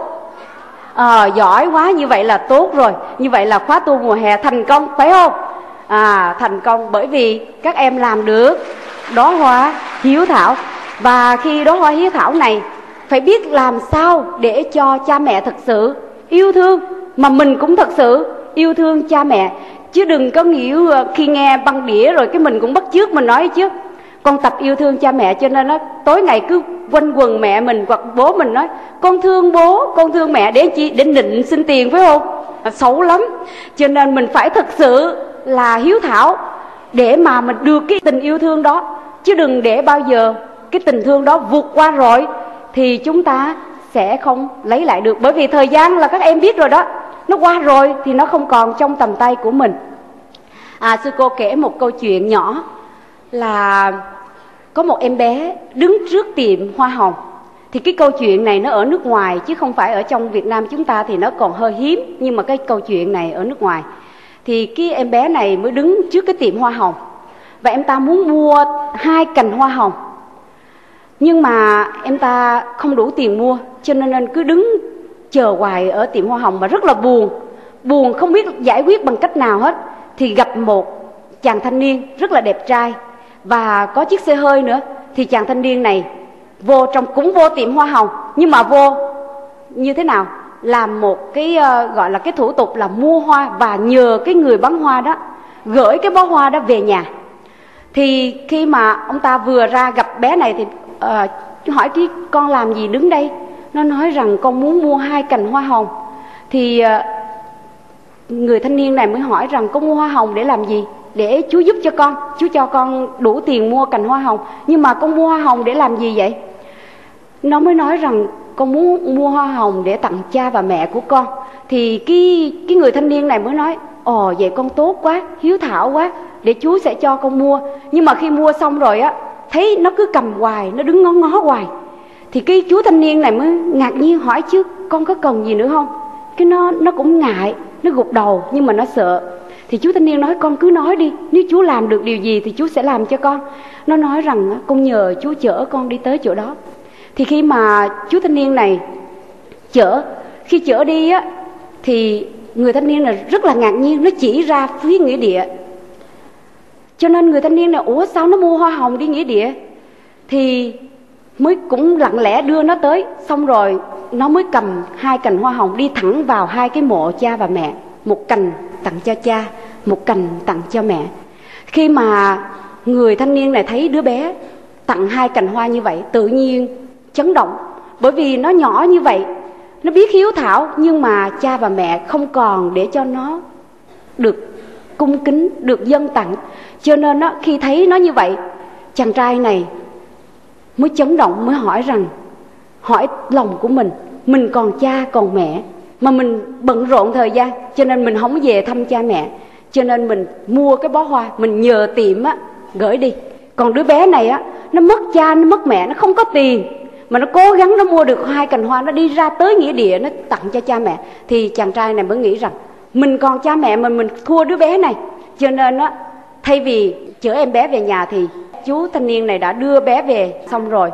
Speaker 3: À, giỏi quá, như vậy là tốt rồi. Như vậy là khóa tu mùa hè thành công, phải không? À, thành công bởi vì các em làm được đóa hoa hiếu thảo. Và khi đóa hoa hiếu thảo này phải biết làm sao để cho cha mẹ thật sự yêu thương, mà mình cũng thật sự yêu thương cha mẹ. Chứ đừng có nghĩ khi nghe băng đĩa rồi cái mình cũng bắt chước mình nói chứ. Con tập yêu thương cha mẹ, cho nên nó tối ngày cứ quanh quần mẹ mình hoặc bố mình nói con thương bố, con thương mẹ, để chi? Để nịnh xin tiền phải không? À, xấu lắm. Cho nên mình phải thật sự là hiếu thảo để mà mình được cái tình yêu thương đó. Chứ đừng để bao giờ cái tình thương đó vụt qua rồi thì chúng ta sẽ không lấy lại được. Bởi vì thời gian là các em biết rồi đó, nó qua rồi thì nó không còn trong tầm tay của mình. À, sư cô kể một câu chuyện nhỏ là có một em bé đứng trước tiệm hoa hồng. Thì cái câu chuyện này nó ở nước ngoài chứ không phải ở trong Việt Nam chúng ta thì nó còn hơi hiếm. Nhưng mà cái câu chuyện này ở nước ngoài. Thì cái em bé này mới đứng trước cái tiệm hoa hồng, và em ta muốn mua hai cành hoa hồng. Nhưng mà em ta không đủ tiền mua, cho nên anh cứ đứng chờ hoài ở tiệm hoa hồng mà rất là buồn. Buồn không biết giải quyết bằng cách nào hết. Thì gặp một chàng thanh niên rất là đẹp trai và có chiếc xe hơi nữa. Thì chàng thanh niên này vô trong, cũng vô tiệm hoa hồng, nhưng mà vô như thế nào? Làm một cái uh, gọi là cái thủ tục là mua hoa, và nhờ cái người bán hoa đó gửi cái bó hoa đó về nhà. Thì khi mà ông ta vừa ra gặp bé này thì uh, hỏi cái con làm gì đứng đây? Nó nói rằng con muốn mua hai cành hoa hồng. Thì uh, người thanh niên này mới hỏi rằng con mua hoa hồng để làm gì? Để chú giúp cho con, chú cho con đủ tiền mua cành hoa hồng. Nhưng mà con mua hoa hồng để làm gì vậy? Nó mới nói rằng con muốn mua hoa hồng để tặng cha và mẹ của con. Thì cái, cái người thanh niên này mới nói ồ vậy con tốt quá, hiếu thảo quá, để chú sẽ cho con mua. Nhưng mà khi mua xong rồi á, thấy nó cứ cầm hoài, nó đứng ngó ngó hoài. Thì cái chú thanh niên này mới ngạc nhiên hỏi chứ con có cần gì nữa không? Cái nó, nó cũng ngại, nó gục đầu nhưng mà nó sợ. Thì chú thanh niên nói con cứ nói đi, nếu chú làm được điều gì thì chú sẽ làm cho con. Nó nói rằng con nhờ chú chở con đi tới chỗ đó. Thì khi mà chú thanh niên này chở, khi chở đi á, thì người thanh niên này rất là ngạc nhiên, nó chỉ ra phía nghĩa địa. Cho nên người thanh niên này ủa sao nó mua hoa hồng đi nghĩa địa? Thì mới cũng lặng lẽ đưa nó tới. Xong rồi nó mới cầm hai cành hoa hồng đi thẳng vào hai cái mộ cha và mẹ. Một cành tặng cho cha, một cành tặng cho mẹ. Khi mà người thanh niên này thấy đứa bé tặng hai cành hoa như vậy, tự nhiên chấn động. Bởi vì nó nhỏ như vậy nó biết hiếu thảo, nhưng mà cha và mẹ không còn để cho nó được cung kính, được dâng tặng. Cho nên nó, khi thấy nó như vậy, chàng trai này mới chấn động, mới hỏi rằng, hỏi lòng của mình, mình còn cha còn mẹ mà mình bận rộn thời gian, cho nên mình không về thăm cha mẹ, cho nên mình mua cái bó hoa, mình nhờ tiệm á gửi đi. Còn đứa bé này á, nó mất cha, nó mất mẹ, nó không có tiền, mà nó cố gắng nó mua được hai cành hoa, nó đi ra tới nghĩa địa, nó tặng cho cha mẹ. Thì chàng trai này mới nghĩ rằng mình còn cha mẹ mà mình thua đứa bé này. Cho nên á, thay vì chở em bé về nhà thì chú thanh niên này đã đưa bé về xong rồi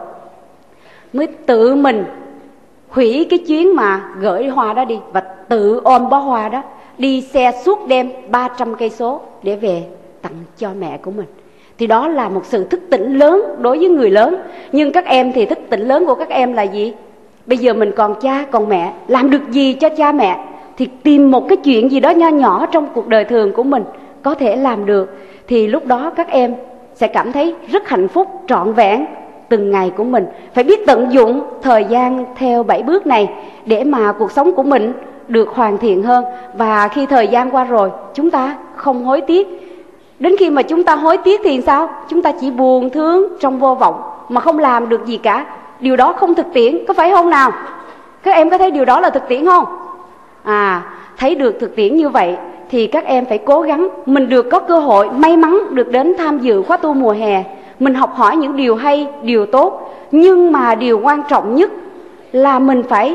Speaker 3: mới tự mình hủy cái chuyến mà gửi hoa đó đi, và tự ôm bó hoa đó đi xe suốt đêm ba trăm cây số để về tặng cho mẹ của mình. Thì đó là một sự thức tỉnh lớn đối với người lớn. Nhưng các em thì thức tỉnh lớn của các em là gì? Bây giờ mình còn cha còn mẹ, làm được gì cho cha mẹ thì tìm một cái chuyện gì đó nho nhỏ trong cuộc đời thường của mình có thể làm được. Thì lúc đó các em sẽ cảm thấy rất hạnh phúc, trọn vẹn từng ngày của mình. Phải biết tận dụng thời gian theo bảy bước này để mà cuộc sống của mình được hoàn thiện hơn. Và khi thời gian qua rồi, chúng ta không hối tiếc. Đến khi mà chúng ta hối tiếc thì sao? Chúng ta chỉ buồn thương trong vô vọng mà không làm được gì cả. Điều đó không thực tiễn, có phải không nào? Các em có thấy điều đó là thực tiễn không? À, thấy được thực tiễn như vậy thì các em phải cố gắng. Mình được có cơ hội may mắn được đến tham dự khóa tu mùa hè, mình học hỏi những điều hay, điều tốt. Nhưng mà điều quan trọng nhất là mình phải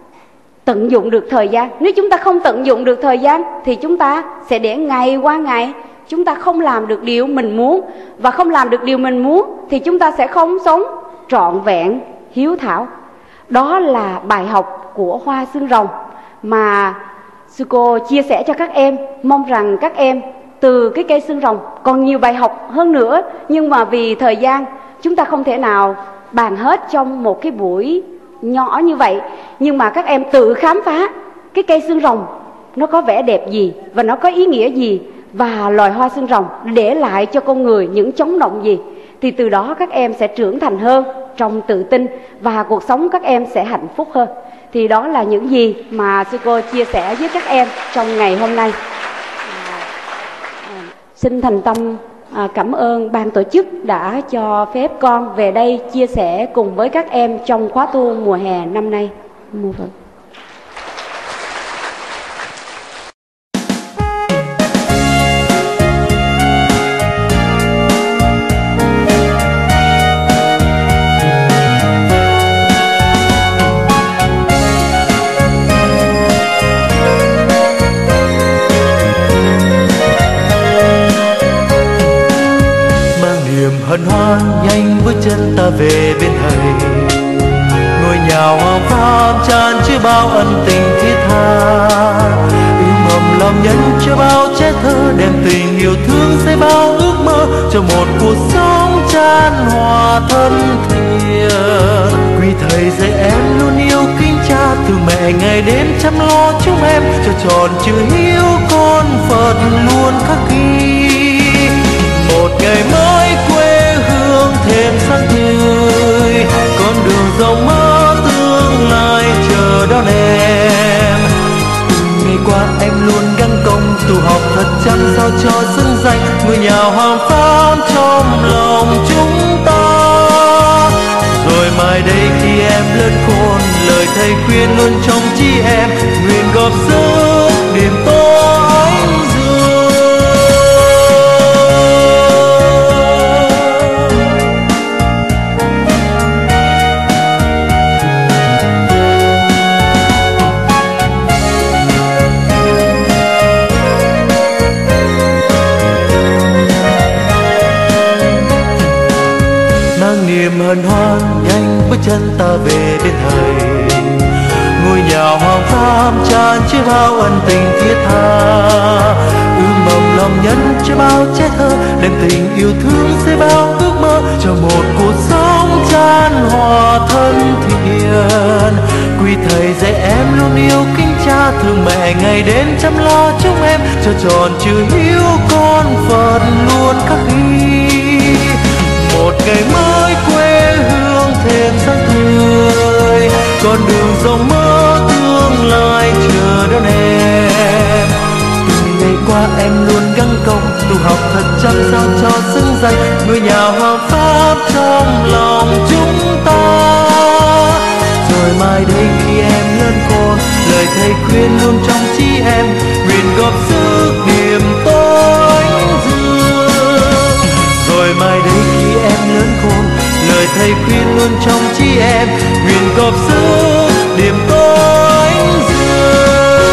Speaker 3: tận dụng được thời gian. Nếu chúng ta không tận dụng được thời gian thì chúng ta sẽ để ngày qua ngày, chúng ta không làm được điều mình muốn. Và không làm được điều mình muốn thì chúng ta sẽ không sống trọn vẹn, hiếu thảo. Đó là bài học của hoa xương rồng mà sư cô chia sẻ cho các em. Mong rằng các em từ cái cây xương rồng còn nhiều bài học hơn nữa. Nhưng mà vì thời gian chúng ta không thể nào bàn hết trong một cái buổi nhỏ như vậy. Nhưng mà các em tự khám phá cái cây xương rồng nó có vẻ đẹp gì và nó có ý nghĩa gì, và loài hoa xương rồng để lại cho con người những chấn động gì. Thì từ đó các em sẽ trưởng thành hơn trong tự tin và cuộc sống các em sẽ hạnh phúc hơn. Thì đó là những gì mà sư cô chia sẻ với các em trong ngày hôm nay. à, à, Xin thành tâm à, cảm ơn ban tổ chức đã cho phép con về đây chia sẻ cùng với các em trong khóa tu mùa hè năm nay. Mô Phật.
Speaker 2: Hân hoan nhanh bước chân ta về bên thầy, ngôi nhà hoa pháp tràn chứa bao ân tình thiết tha, ươm mầm lòng nhân cho bao trẻ thơ, đem tình yêu thương xây bao ước mơ cho một cuộc sống chan hòa thân thiện. Quý thầy dạy em luôn yêu kính cha, thương mẹ ngày đêm chăm lo chúng em, cho tròn chữ hiếu con Phật luôn khắc ghi. Một ngày mới quê hương thêm sáng tươi, con đường rộng mơ tương lai chờ đón em. Từng ngày qua em luôn gắng công tu học thật chăm sao cho xứng danh ngôi nhà hoàng pháp trong lòng chúng ta. Rồi mai đây khi em lớn khôn, lời thầy khuyên luôn trong trí em, nguyện góp sức điểm tô ánh dương. Niềm hân hoan nhanh bước chân ta về bên thầy, ngôi nhà hoàng pháp tràn chứa bao ân tình thiết tha, ươm mầm lòng nhân cho bao trẻ thơ, đem tình yêu thương xây bao ước mơ cho một cuộc sống chan hòa thân thiện. Quý thầy dạy em luôn yêu kính cha, thương mẹ ngày đêm chăm lo chúng em, cho tròn chữ hiếu con Phật luôn khắc ghi. Một ngày mới quê hương thêm sáng tươi, con đường rộng mơ tươi chăm sao cho xứng danh người nhà hoàng pháp trong lòng chúng ta. Rồi mai đây khi em lớn khôn, lời thầy khuyên luôn trong trí em, nguyện góp sức niềm tôi dương. Rồi mai đây khi em lớn khôn, lời thầy khuyên luôn trong trí em, nguyện góp sức niềm tôi dương.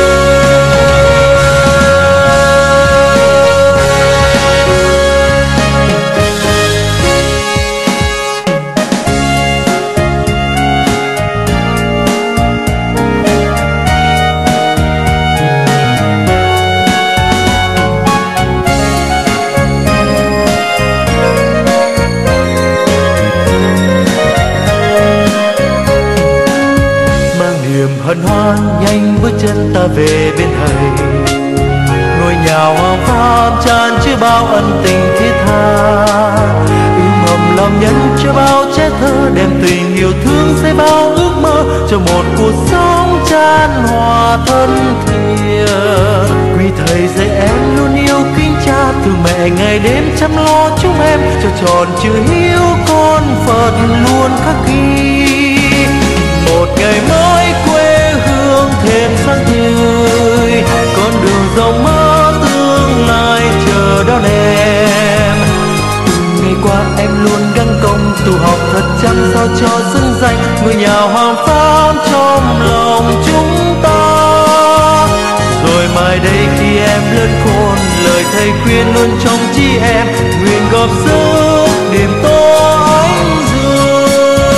Speaker 2: Hân hoan nhanh bước chân ta về bên thầy, ngôi nhà hoàng pháp tràn chứa bao ân tình thiết tha. Ươm mầm lòng nhân cho bao trẻ thơ, đem tình yêu thương xây bao ước mơ cho một cuộc sống chan hòa thân thiện. Quý thầy dạy em luôn yêu kính cha, từ mẹ ngày đêm chăm lo chúng em cho tròn chữ hiếu con Phật luôn khắc ghi. Một ngày mới quê hương thêm sáng tươi, con đường rộng mơ tương lai chờ đón em. Từ ngày qua em luôn gắng công tu học thật chăm sao cho xứng danh người nhà hoàng pháp trong lòng chúng ta. Rồi mai đây khi em lớn khôn, lời thầy khuyên luôn trong trí em, nguyện góp sức niềm tôi dương.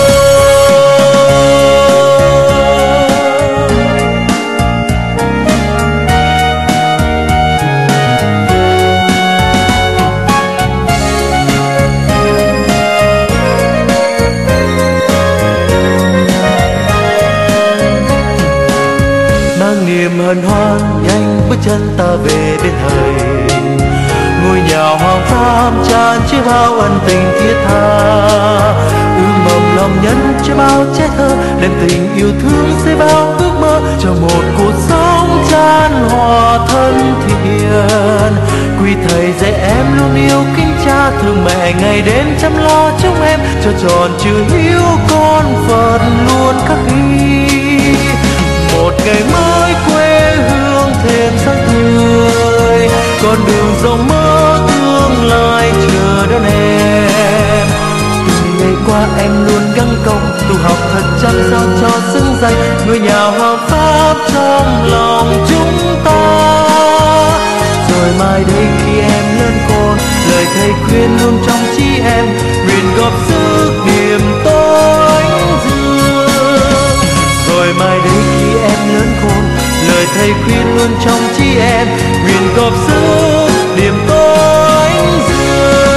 Speaker 2: Niềm hân hoan nhanh bước chân ta về bên thầy, ngôi nhà hoàng pháp tràn chứa bao ân tình thiết tha. Ươm mầm lòng nhân cho bao trẻ thơ, đem tình yêu thương xây bao ước mơ cho một cuộc sống chan hòa thân thiện. Quý thầy dạy em luôn yêu kính cha, thương mẹ ngày đêm chăm lo chúng em cho tròn chữ hiếu con Phật luôn khắc ghi. Một ngày mới quê hương thêm sáng tươi, con đường rộng mơ tương lai chờ đón em. Từ ngày qua em luôn gắng công tu học thật chăm sao cho xứng danh người nhà hoàng pháp trong lòng chúng ta. Rồi mai đây khi em lớn khôn, lời thầy khuyên luôn trong trí em, nguyện góp sức niềm tôi dương. Rồi mai đây khi em lớn khôn, lời thầy khuyên luôn trong trí em, nguyện góp sức niềm tôi dương.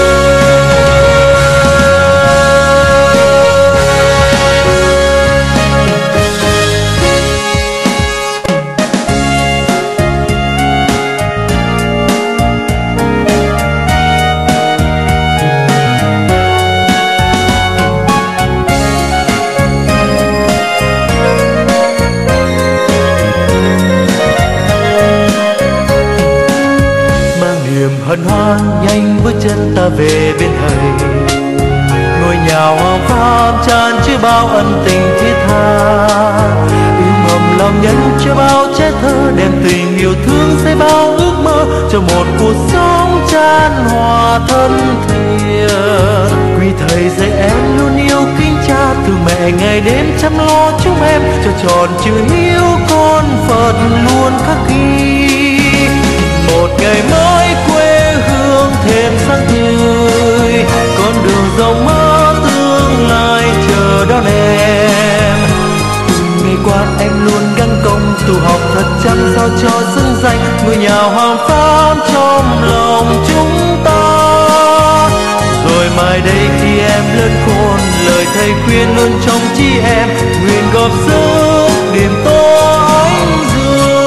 Speaker 2: Hân hoan nhanh bước chân ta về bên thầy, ngôi nhà hoàng pháp tràn chứa bao ân tình thiết tha. Ươm mầm lòng nhân cho bao trẻ thơ, đem tình yêu thương xây bao ước mơ cho một cuộc sống chan hòa thân thiện. Quý thầy dạy em luôn yêu kính cha, từ mẹ ngày đêm chăm lo chúng em cho tròn chữ hiếu con Phật luôn khắc ghi. Một ngày mới quê hương thêm sáng tươi, con đường rộng mơ tương lai chờ đón em. Từ ngày qua em luôn gắng công tu học thật chăm sao cho xứng danh người nhà hoàng pháp trong lòng chúng ta. Rồi mai đây khi em lớn khôn, lời thầy khuyên luôn trong trí em, nguyện góp sức niềm tôi dương.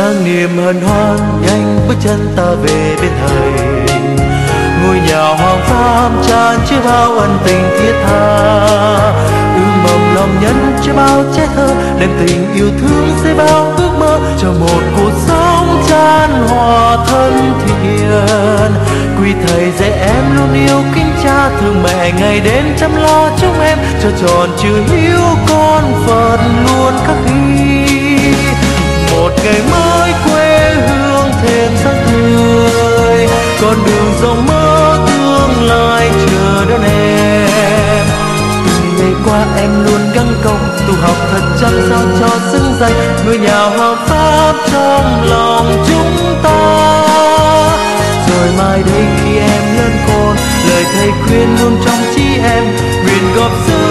Speaker 2: mang niềm hân hoan nhanh bước chân ta về bên thầy. Ngôi nhà hoàng pháp tràn chứa bao ân tình thiết tha, ươm mầm lòng nhân chứa bao trẻ thơ, đem tình yêu thương xây bao ước mơ cho một cuộc sống chan hòa thân thiện. Quý thầy dạy em luôn yêu kính cha, thương mẹ ngày đến chăm lo chúng em, cho tròn chữ hiếu con Phật luôn khắc ghi. Một ngày mới quê hương thêm sáng tươi, con đường rộng mơ tương lai chờ đón em. Từng ngày qua em luôn gắng công tu học thật chăm sao cho xứng danh ngôi nhà hoàng pháp trong lòng chúng ta. Rồi mai đây khi em lớn khôn, lời thầy khuyên luôn trong trí em, nguyện góp sức